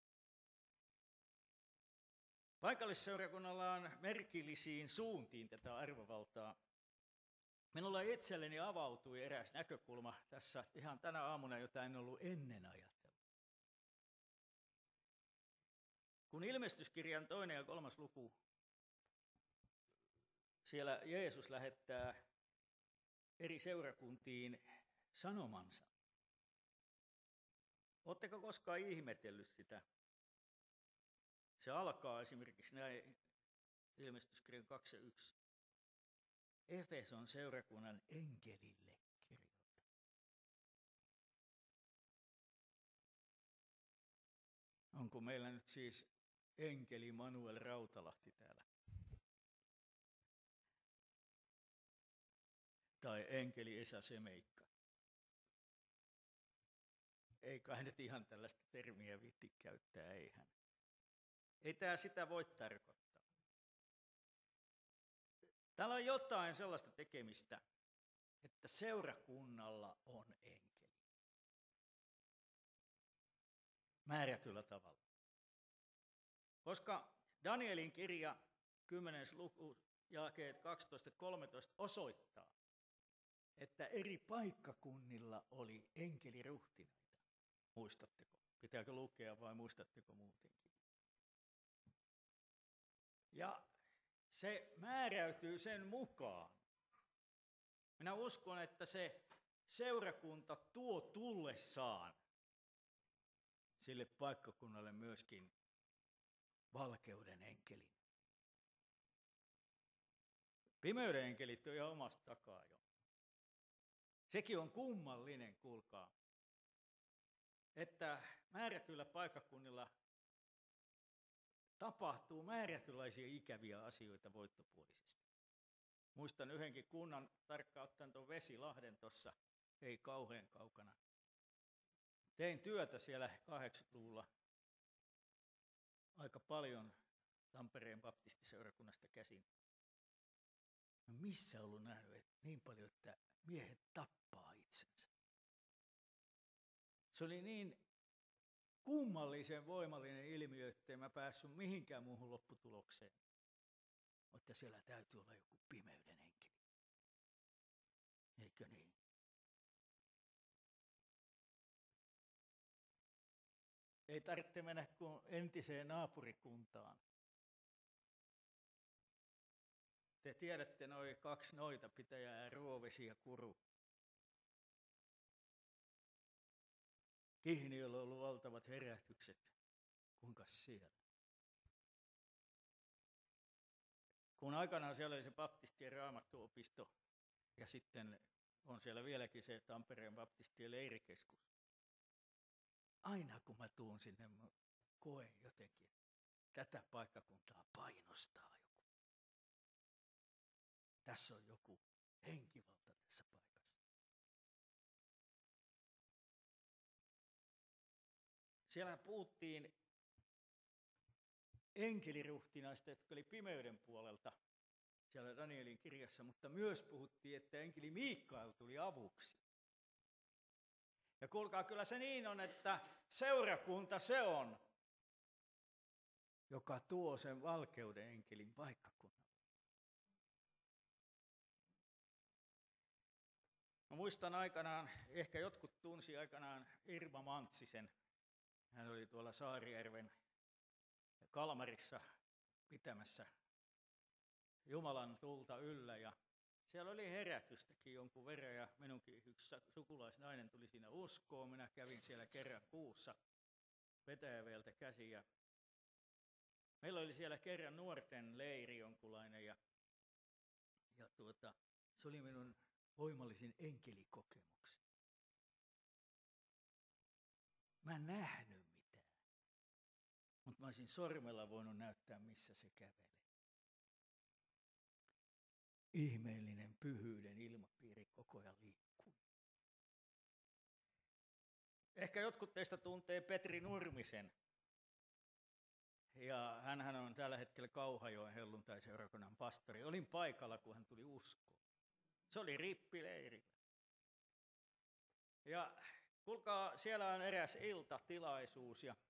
Paikallisseurakunnalla on merkillisiin suuntiin tätä arvovaltaa. Minulla itselleni avautui eräs näkökulma tässä ihan tänä aamuna, jota en ollut ennen ajatellut. Kun ilmestyskirjan toinen ja kolmas luku, siellä Jeesus lähettää eri seurakuntiin sanomansa. Oletteko koskaan ihmetellyt sitä? Se alkaa esimerkiksi näin ilmestyskirjan kaksi ja yksi. Efeson seurakunnan enkelille kirjoita. Onko meillä nyt siis enkeli Manuel Rautalahti täällä? Tai enkeli Esa Semeikka? Ei kai nyt ihan tällaista termiä viitti käyttää, eihän. Ei tämä sitä voi tarkoittaa. Täällä on jotain sellaista tekemistä, että seurakunnalla on enkeli. Määrätyllä tavalla. Koska Danielin kirja kymmenes luku jakeet kaksitoista kolmetoista osoittaa, että eri paikkakunnilla oli enkeliruhtinaita. Muistatteko? Pitääkö lukea vai muistatteko muutenkin? Ja se määräytyy sen mukaan. Minä uskon, että se seurakunta tuo tullessaan sille paikkakunnalle myöskin valkeuden enkelin. Pimeyden enkelit on jo omasta takaa jo. Sekin on kummallinen, kuulkaa, että määrätyillä paikkakunnilla tapahtuu määrätynlaisia ikäviä asioita voittopuolisesti. Muistan yhdenkin kunnan, tarkkaan ottaen tuon Vesilahden tuossa, ei kauhean kaukana. Tein työtä siellä kahdeksankymmentäluvulla aika paljon Tampereen baptistiseurakunnasta käsin. No missä ollut nähnyt että niin paljon, että miehet tappaa itsensä. Se oli niin kummallisen voimallinen ilmiö, ettei mä päässyt mihinkään muuhun lopputulokseen. Mutta siellä täytyy olla joku pimeyden enkeli. Eikö niin? Ei tarvitse mennä kuin entiseen naapurikuntaan. Te tiedätte noin kaksi noita pitäjää, Ruovesi ja Kuru. Kihniöllä on ollut valtavat herätykset. Kuinka siellä? Kun aikanaan siellä oli se baptistien raamattuopisto ja sitten on siellä vieläkin se Tampereen baptistien leirikeskus. Aina kun mä tuun sinne, mä koen jotenkin, tätä paikkakuntaa painostaa joku. Tässä on joku henkivalta tässä paikassa. Siellä puhuttiin enkeliruhtinaista, jotka oli pimeyden puolelta siellä Danielin kirjassa, mutta myös puhuttiin, että enkeli Miikael tuli avuksi. Ja kuulkaa, kyllä se niin on, että seurakunta se on, joka tuo sen valkeuden enkelin paikkakunnalle. Mä muistan aikanaan, ehkä jotkut tunsi aikanaan Irma Mantsisen. Hän oli tuolla Saarijärven Kalmarissa pitämässä Jumalan tulta yllä ja siellä oli herätystäkin jonkun verran ja minunkin yksi sukulaisnainen tuli siinä uskoon. Minä kävin siellä kerran kuussa Petäjäveeltä käsin ja meillä oli siellä kerran nuorten leiri jonkunlainen ja, ja tuota, se oli minun voimallisin enkelikokemukseni. Mä en nähnyt mitään, mutta mä olisin sormella voinut näyttää, missä se kävelee. Ihmeellinen pyhyyden ilmapiiri koko ajan liikkuu. Ehkä jotkut teistä tuntee Petri Nurmisen. Ja hänhän on tällä hetkellä Kauhajoen helluntaiseurakunnan pastori. Olin paikalla, kun hän tuli uskoon. Se oli rippileirillä. Ja kuulkaa, siellä on eräs iltatilaisuus ja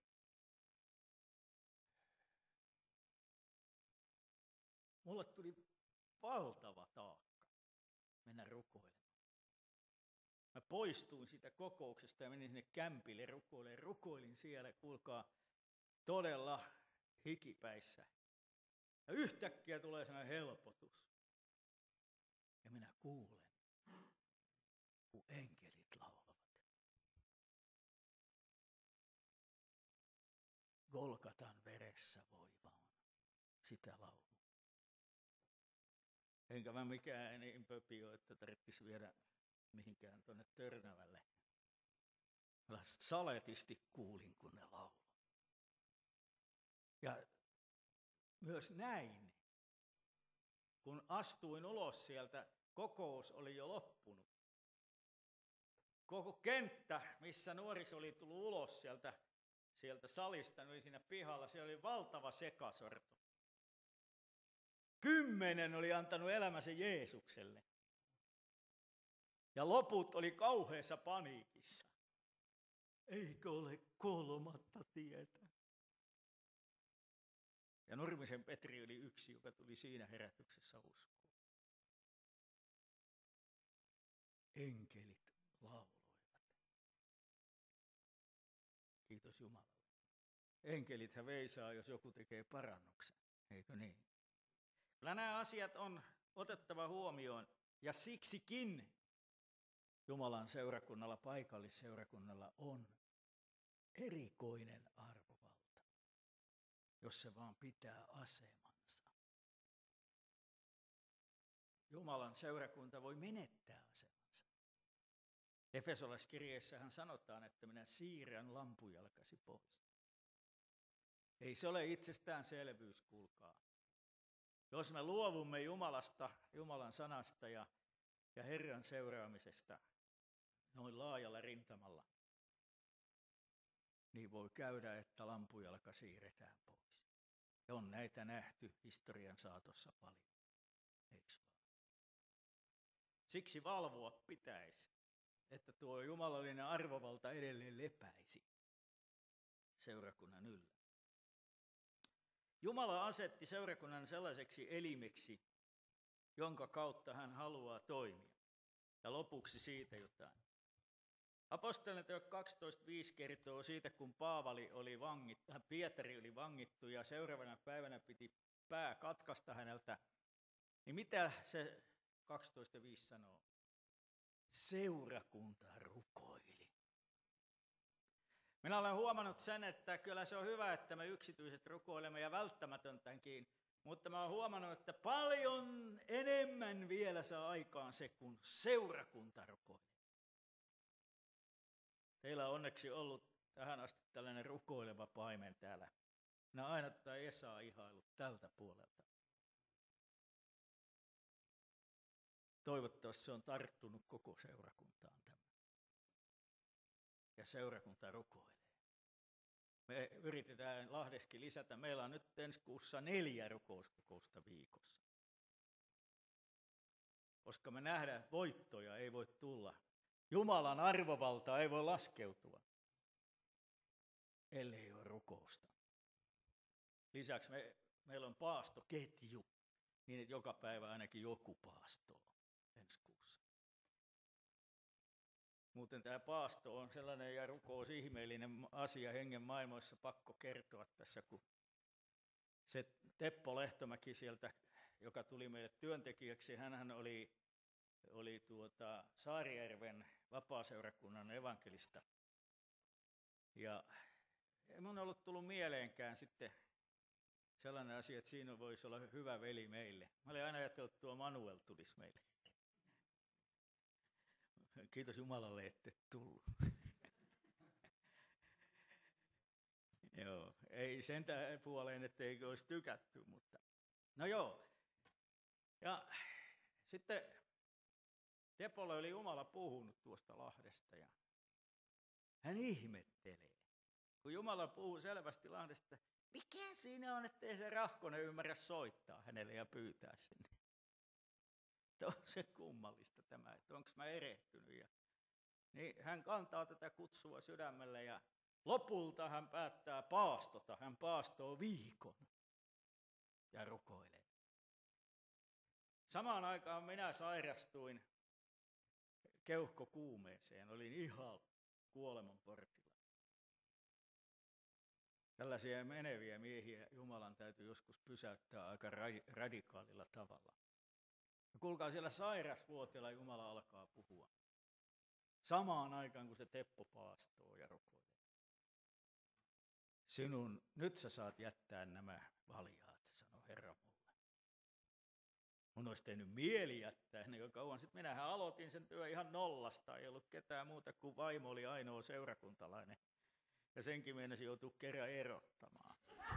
mulle tuli valtava taakka mennä rukoilemaan. Mä poistuin siitä kokouksesta ja menin sinne kämpille rukoilemaan. Rukoilin siellä, kuulkaa, todella hikipäissä. Ja yhtäkkiä tulee sellainen helpotus. Ja minä kuulen, kun enkelit laulavat. Golgatan veressä voivaan sitä laulua. Enkä mä mikään niin pöpiö, että tarvitsisi viedä mihinkään tuonne Törnävälle. Mä saletisti kuulin, kun ne lauloi. Ja myös näin, kun astuin ulos sieltä, kokous oli jo loppunut. Koko kenttä, missä nuoriso oli tullut ulos sieltä, sieltä salista, oli siinä pihalla, siellä oli valtava sekasorto. Kymmenen oli antanut elämänsä Jeesukselle. Ja loput oli kauheassa paniikissa. Eikö ole kolmatta tietä? Ja Nurmisen Petri oli yksi, joka tuli siinä herätyksessä uskoon. Enkelit lauloivat. Kiitos Jumalalle. Enkelithän veisaa, jos joku tekee parannuksen. Eikö niin? Kyllä nämä asiat on otettava huomioon ja siksikin Jumalan seurakunnalla, paikallisseurakunnalla on erikoinen arvovalta, jos se vaan pitää asemansa. Jumalan seurakunta voi menettää asemansa. Efesolaiskirjeessähän sanotaan, että minä siirrän lampujalkasi pois. Ei se ole itsestäänselvyys, kuulkaa. Jos me luovumme Jumalasta, Jumalan sanasta ja, ja Herran seuraamisesta noin laajalla rintamalla, niin voi käydä, että lampujalka siirretään pois. Ja on näitä nähty historian saatossa paljon. Eikö vaan? Siksi valvoa pitäisi, että tuo jumalallinen arvovalta edelleen lepäisi seurakunnan yllä. Jumala asetti seurakunnan sellaiseksi elimeksi, jonka kautta hän haluaa toimia. Ja lopuksi siitä jotain. Apostolien teot kaksitoista viisi kertoo siitä, kun Paavali oli vangittu, Pietari oli vangittu ja seuraavana päivänä piti pää katkaista häneltä. Niin mitä se kaksitoista viisi sanoo? Seurakunta rukoili. Minä olen huomannut sen, että kyllä se on hyvä, että me yksityiset rukoilemme ja välttämätöntäkin, mutta mä olen huomannut, että paljon enemmän vielä saa aikaan se, kun seurakunta rukoilee. Teillä on onneksi ollut tähän asti tällainen rukoileva paimen täällä. Minä aina tätä Esaa ihaillut tältä puolelta. Toivottavasti se on tarttunut koko seurakuntaan tämä. Ja seurakunta rukoilee. Me yritetään Lahdeskin lisätä. Meillä on nyt ensi kuussa neljä rukouskokousta viikossa. Koska me nähdään, että voittoja ei voi tulla. Jumalan arvovalta ei voi laskeutua, ellei ole rukousta. Lisäksi me, meillä on paastoketju, niin että joka päivä ainakin joku paastoo ensi kuussa. Muuten tämä paasto on sellainen ja rukous ihmeellinen asia hengen maailmoissa, pakko kertoa tässä, kun se Teppo Lehtomäki sieltä, joka tuli meille työntekijäksi, hänhän oli, oli tuota Saarijärven vapaaseurakunnan evankelista. Ja ei mun ollut tullut mieleenkään sitten sellainen asia, että siinä voisi olla hyvä veli meille. Mä olin aina ajatellut, että tuo Manuel tulisi meille. Kiitos Jumalalle, ette tullut. Joo, ei sentään puoleen, etteikö olisi tykätty, mutta no joo. Ja sitten Tepolle oli Jumala puhunut tuosta Lahdesta ja hän ihmettelee, kun Jumala puhuu selvästi Lahdesta, mikä siinä on, ettei se Rahkonen ymmärrä soittaa hänelle ja pyytää sinne. On se kummallista tämä, että onko mä erehtynyt. Ja, niin hän kantaa tätä kutsua sydämelle ja lopulta hän päättää paastota. Hän paastoo viikon ja rukoilee. Samaan aikaan minä sairastuin keuhkokuumeeseen. Olin ihan kuoleman portilla. Tällaisia meneviä miehiä Jumalan täytyy joskus pysäyttää aika radikaalilla tavalla. Ja kuulkaa, siellä sairasvuoteella Jumala alkaa puhua. Samaan aikaan, kun se Teppo paastoo ja rukoilee. Sinun, nyt sä saat jättää nämä valjaat, sanoi Herra mulle. Mun olisi tehnyt mieli jättää ne jo kauan. Sitten minähän aloitin sen työn ihan nollasta. Ei ollut ketään muuta kuin vaimo oli ainoa seurakuntalainen. Ja senkin meinasi joutua kerran erottamaan.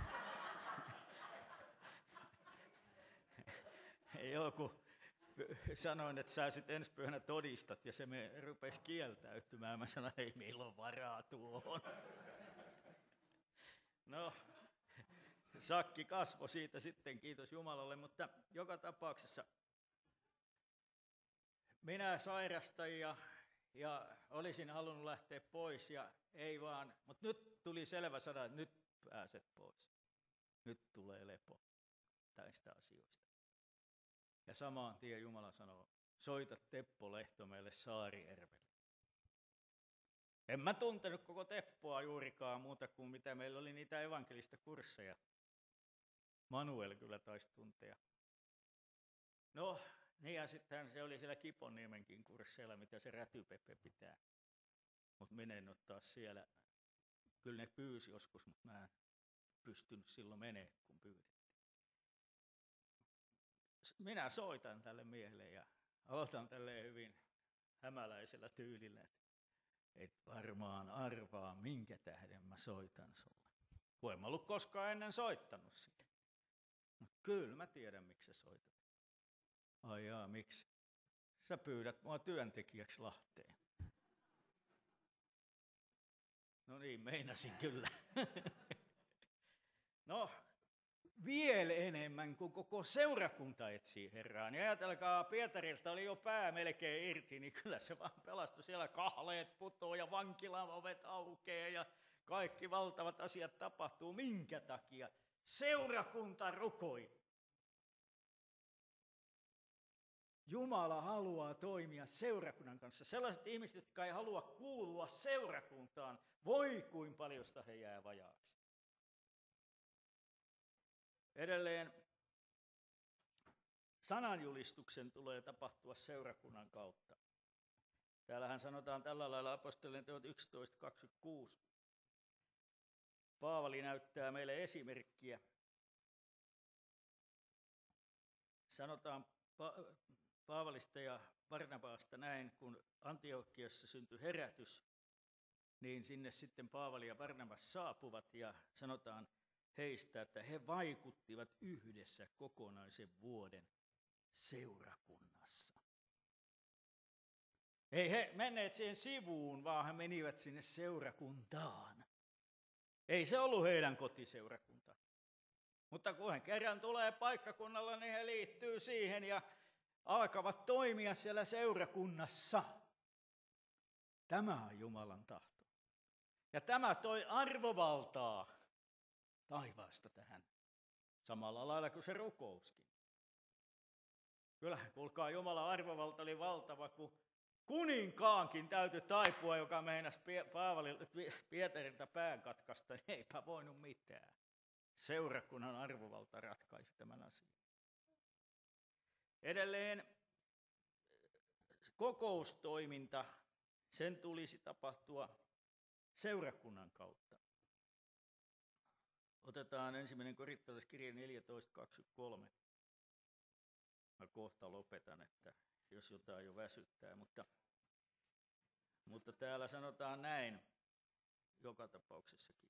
Joku sanoin, että sä sitten ensi pyhänä todistat, ja se me rupesi kieltäytymään. Mä sanoin, ei meillä ole varaa tuohon. No, sakki kasvoi siitä sitten, kiitos Jumalalle, mutta joka tapauksessa minä sairastan ja, ja olisin halunnut lähteä pois, ja ei vaan, mutta nyt tuli selvä sana, että nyt pääset pois. Nyt tulee lepo näistä asioista. Ja samaan tien Jumala sanoo, soita Teppo Lehtomäelle Saarijärvelle. En mä tuntenut koko Teppoa juurikaan muuta kuin mitä meillä oli niitä evankelista kursseja. Manuel kyllä taisi tuntea. No, niin ja sitten se oli siellä Kiponniemenkin kursseilla, mitä se Rätypepe pitää. Mutta minä en ole taas siellä. Kyllä ne pyysi joskus, mutta mä en pystynyt silloin menemään, kun pyydettiin. Minä soitan tälle miehelle ja aloitan tälleen hyvin hämäläisellä tyylillä, että et varmaan arvaa, minkä tähden mä soitan sulle. Kun en mä ollut koskaan ennen soittanut sille. Mutta kyllä mä tiedän, miksi sä soitat. Ai jaa, miksi? Sä pyydät mua työntekijäksi Lahteen. No niin, meinasin kyllä. No, vielä enemmän kuin koko seurakunta etsii Herraa. Niin ajatelkaa, Pietarilta oli jo pää melkein irti, niin kyllä se vaan pelastui. Siellä kahleet putoo ja vankilan ovet aukeaa ja kaikki valtavat asiat tapahtuu. Minkä takia? Seurakunta rukoi. Jumala haluaa toimia seurakunnan kanssa. Sellaiset ihmiset, jotka ei halua kuulua seurakuntaan, voi kuin paljosta he jää vajaaksi. Edelleen sananjulistuksen tulee tapahtua seurakunnan kautta. Täällähän sanotaan tällä lailla apostolien teot yksitoista kaksikymmentäkuusi. Paavali näyttää meille esimerkkiä. Sanotaan pa- Paavalista ja Barnabaasta näin, kun Antiokiassa syntyi herätys, niin sinne sitten Paavali ja Barnabas saapuvat ja sanotaan heistä, että he vaikuttivat yhdessä kokonaisen vuoden seurakunnassa. Ei he menneet siihen sivuun, vaan he menivät sinne seurakuntaan. Ei se ollut heidän kotiseurakunta. Mutta kun he kerran tulee paikkakunnalla, niin he liittyy siihen ja alkavat toimia siellä seurakunnassa. Tämä on Jumalan tahto. Ja tämä toi arvovaltaa taivaasta tähän. Samalla lailla kuin se rukouskin. Kyllähän, kuulkaa, Jumalan arvovalta oli valtava, kun kuninkaankin täytyi taipua, joka meinasi Pietarilta pään katkaista, niin eipä voinut mitään. Seurakunnan arvovalta ratkaisi tämän asian. Edelleen kokoustoiminta, sen tulisi tapahtua seurakunnan kautta. Otetaan ensimmäinen korintolaiskirje neljätoista kaksikymmentäkolme. Mä kohta lopetan, että jos jotain jo väsyttää, mutta, mutta täällä sanotaan näin joka tapauksessakin.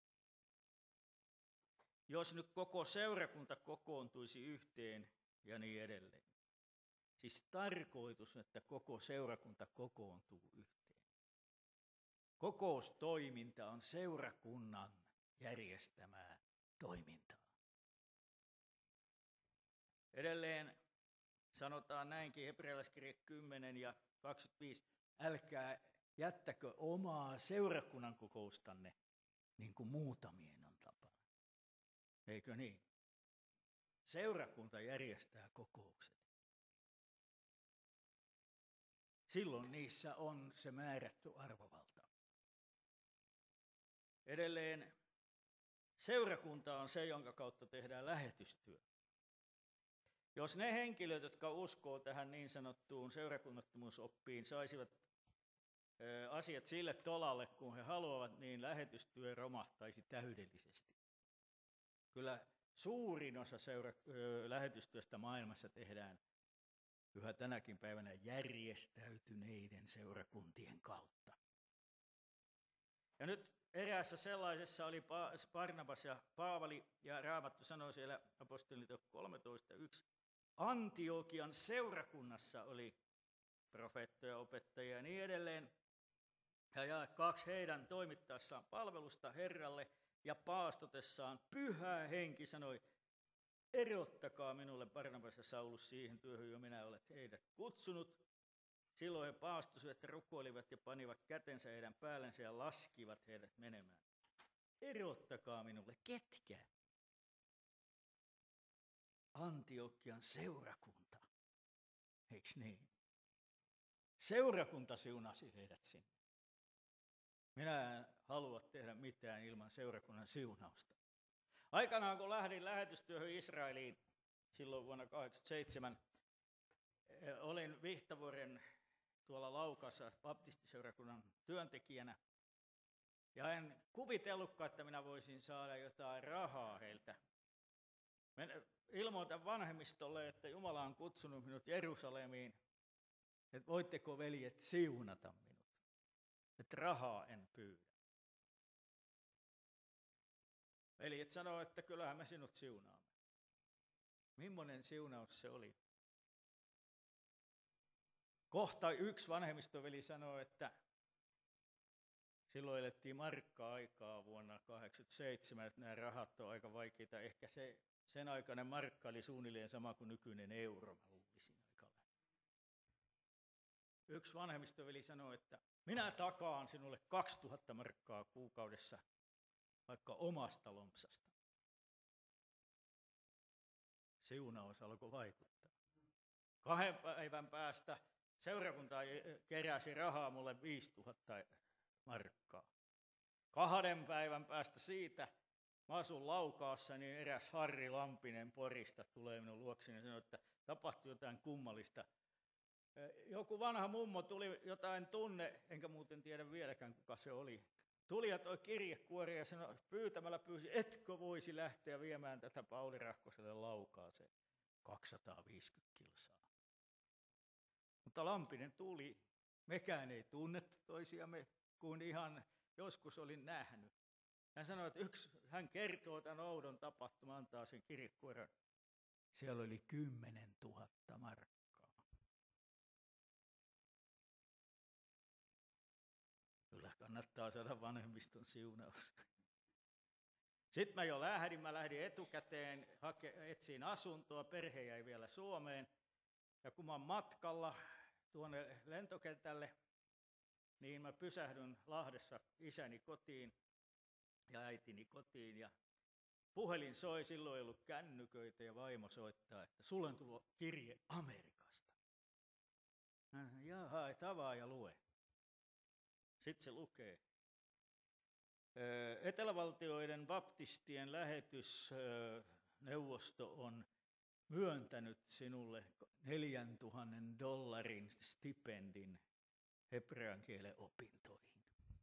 Jos nyt koko seurakunta kokoontuisi yhteen ja niin edelleen. Siis tarkoitus, että koko seurakunta kokoontuu yhteen. Kokoustoiminta on seurakunnan järjestämää toimintaa. Edelleen sanotaan näinkin hebrealaiskirje kymmenen ja kaksikymmentäviisi. Älkää jättäkö omaa seurakunnan kokoustanne niin kuin muutamien on tapana. Eikö niin? Seurakunta järjestää kokoukset. Silloin niissä on se määrätty arvovalta. Edelleen seurakunta on se, jonka kautta tehdään lähetystyö. Jos ne henkilöt, jotka uskoo tähän niin sanottuun seurakunnattomuusoppiin, saisivat asiat sille tolalle, kun he haluavat, niin lähetystyö romahtaisi täydellisesti. Kyllä suurin osa seura- lähetystyöstä maailmassa tehdään yhä tänäkin päivänä järjestäytyneiden seurakuntien kautta. Ja nyt eräässä sellaisessa oli Barnabas ja Paavali, ja Raamattu sanoi siellä apostoliteot kolmetoista yksi. Antiokian seurakunnassa oli profeettoja, opettajia ja niin edelleen. Ja jae kaksi heidän toimittaessaan palvelusta Herralle ja paastotessaan Pyhä Henki sanoi, erottakaa minulle Barnabas ja Saulus siihen työhön, jo minä olet heidät kutsunut. Silloin he paastoivat ja rukoilivat ja panivat kätensä heidän päällensä ja laskivat heidät menemään. Erottakaa minulle, ketkä? Antiokian seurakunta. Eikö niin? Seurakunta siunasi heidät sinne. Minä en halua tehdä mitään ilman seurakunnan siunausta. Aikanaan kun lähdin lähetystyöhön Israeliin, silloin vuonna tuhatyhdeksänsataakahdeksankymmentäseitsemän, olin Vihtavuoren tuolla Laukassa baptistiseurakunnan työntekijänä. Ja en kuvitellutkaan, että minä voisin saada jotain rahaa heiltä. Ilmoitan vanhemmistolle, että Jumala on kutsunut minut Jerusalemiin, että voitteko veljet siunata minut, että rahaa en pyydä. Veljet sanoo, että kyllähän me sinut siunaamme. Millainen siunaus se oli? Kohta yksi vanhemmistoveli sanoi, että silloin elettiin markka-aikaa vuonna tuhatyhdeksänsataakahdeksankymmentäseitsemän, että nämä rahat on aika vaikeita. Ehkä se sen aikainen markka oli suunnilleen sama kuin nykyinen euro, mä luulisin aika lähellä. Yksi vanhemmistoveli sanoi, että minä takaan sinulle kaksituhatta markkaa kuukaudessa vaikka omasta lompsasta. Siunaus alkoi vaikuttaa. Kahden päivän päästä seurakunta keräsi rahaa mulle viisituhatta markkaa. Kahden päivän päästä siitä, mä asun Laukaassa, niin eräs Harri Lampinen Porista tulee minun luokseni ja sanoi, että tapahtui jotain kummallista. Joku vanha mummo tuli, jotain tunne, enkä muuten tiedä vieläkään kuka se oli. Tuli ja toi kirjekuori ja sanoi, pyytämällä pyysi, etkö voisi lähteä viemään tätä Pauli Rahkoselle Laukaaseen. kaksisataaviisikymmentä kilsaa. Mutta Lampinen tuli, mekään ei tunnettu toisiamme, kun ihan joskus olin nähnyt. Hän sanoi, että yksi, hän kertoo tämän oudon tapahtuman, antaa sen kirjekuoren. Siellä oli kymmenen tuhatta markkaa. Kyllä kannattaa saada vanhemmiston siunaus. Sitten mä jo lähdin, mä lähdin etukäteen, hake, etsiin asuntoa, perhe jäi vielä Suomeen. Ja kun mä oon matkalla tuonne lentokentälle, niin mä pysähdyn Lahdessa isäni kotiin ja äitini kotiin. Ja puhelin soi, silloin ei ollut kännyköitä ja vaimo soittaa, että sulle on tullut kirje Amerikasta. Mä sanoin, jaha, et avaa ja lue. Sitten se lukee. Etelävaltioiden baptistien lähetysneuvosto on myöntänyt sinulle neljäntuhannen dollarin stipendin hebrean kielen opintoihin.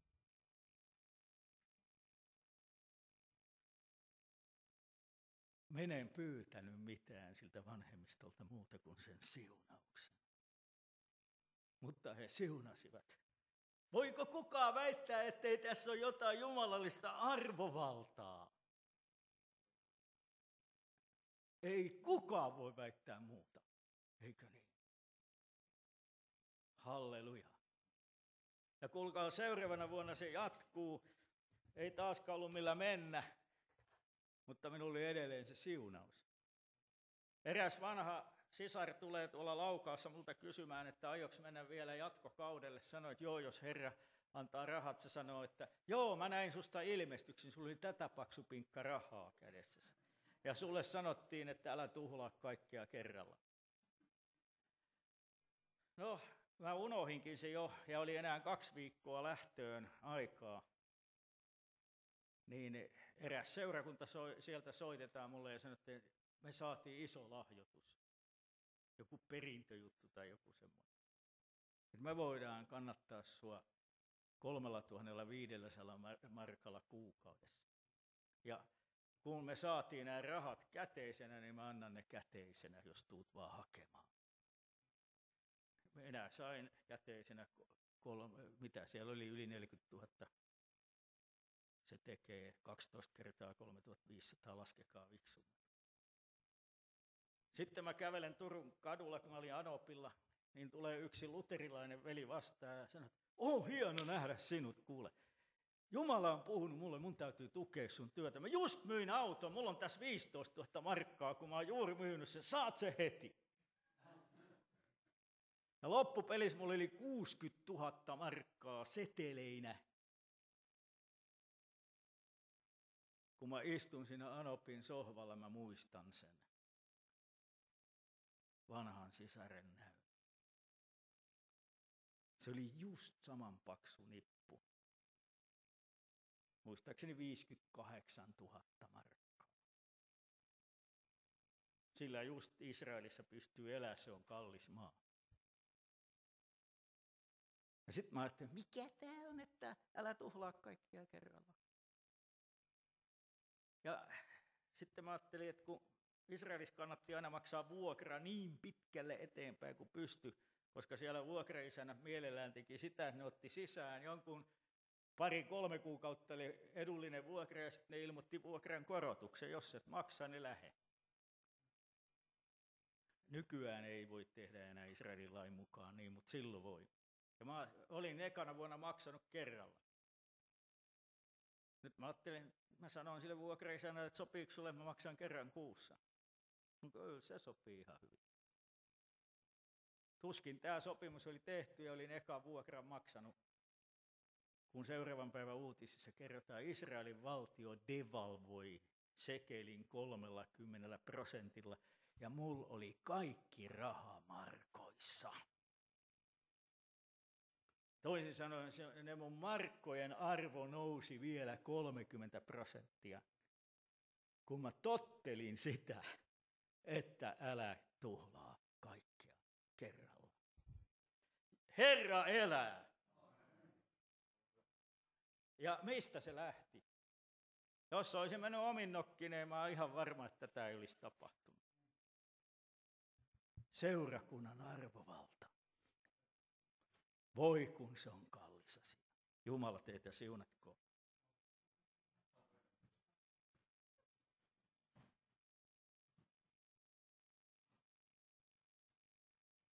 Minä en pyytänyt mitään siltä vanhemmistolta muuta kuin sen siunauksen. Mutta he siunasivat. Voiko kukaan väittää, ettei tässä ole jotain jumalallista arvovaltaa? Ei kukaan voi väittää muuta, eikö niin? Halleluja. Ja kuulkaa, seuraavana vuonna se jatkuu. Ei taaskaan ollut millä mennä, mutta minulla oli edelleen se siunaus. Eräs vanha sisar tulee tuolla Laukaassa multa kysymään, että aioks mennä vielä jatkokaudelle. Sanoin, että joo, jos Herra antaa rahat. Se sanoo, että joo, mä näin susta ilmestyksen, sulla oli tätä paksupinkka rahaa kädessäsi. Ja sulle sanottiin, että älä tuhlaa kaikkea kerralla. No, mä unohinkin se jo, ja oli enää kaksi viikkoa lähtöön aikaa. Niin eräs seurakunta soi, sieltä soitetaan mulle ja sanottiin, että me saatiin iso lahjoitus. Joku perintöjuttu tai joku semmoinen. Että me voidaan kannattaa sua kolmellatuhannella viidelläsadalla markalla kuukaudessa. Ja kun me saatiin nämä rahat käteisenä, niin mä annan ne käteisenä, jos tuut vaan hakemaan. Minä sain käteisenä, kolme, mitä siellä oli, yli neljäkymmentätuhatta. Se tekee kaksitoista kertaa kolmetuhattaviisisataa, laskekaa viksummat. Sitten mä kävelen Turun kadulla, kun mä olin Anopilla, niin tulee yksi luterilainen veli vastaan ja sanoo, että oh, hieno nähdä sinut, kuule. Jumala on puhunut mulle, mun täytyy tukea sun työtä. Mä just myin auton, mulla on tässä viisitoistatuhatta markkaa, kun mä oon juuri myynyt sen, saat se heti. Ja loppupelissä mulla oli kuusikymmentätuhatta markkaa seteleinä. Kun mä istun siinä Anopin sohvalla, mä muistan sen. Vanhan sisaren näy. Se oli just saman paksu nippu. Muistaakseni viisikymmentäkahdeksantuhatta markkaa. Sillä just Israelissa pystyy elämään, se on kallis maa. Ja sitten mä ajattelin, mikä tää on, että älä tuhlaa kaikkia kerralla. Ja sitten mä ajattelin, että kun Israelissa kannatti aina maksaa vuokra niin pitkälle eteenpäin kuin pystyi, koska siellä vuokraisänä mielellään teki sitä, että ne otti sisään jonkun pari-kolme kuukautta oli edullinen vuokra ja sitten ne ilmoitti vuokran korotuksen, jos et maksa, ne lähe. Nykyään ei voi tehdä enää Israelin lain mukaan niin, mutta silloin voi. Ja mä olin ekana vuonna maksanut kerralla. Nyt mä ajattelin, mä sanoin sille vuokraisännälle, että sopiiko sulle, mä maksan kerran kuussa. No kyllä se sopii ihan hyvin. Tuskin tämä sopimus oli tehty ja olin eka vuokran maksanut, kun seuraavan päivän uutisissa kerrotaan, Israelin valtio devalvoi shekelin kolmellakymmenellä prosentilla ja mulla oli kaikki raha markoissa. Toisin sanoen ne mun markkojen arvo nousi vielä kolmekymmentä prosenttia, kun mä tottelin sitä, että älä tuhlaa kaikkea kerralla. Herra elää! Ja mistä se lähti? Jos olisi mennyt omin nokkineen, mä oon ihan varma, että tätä ei olisi tapahtunut. Seurakunnan arvovalta. Voi kun se on kallis asia. Jumala teitä siunatkoon.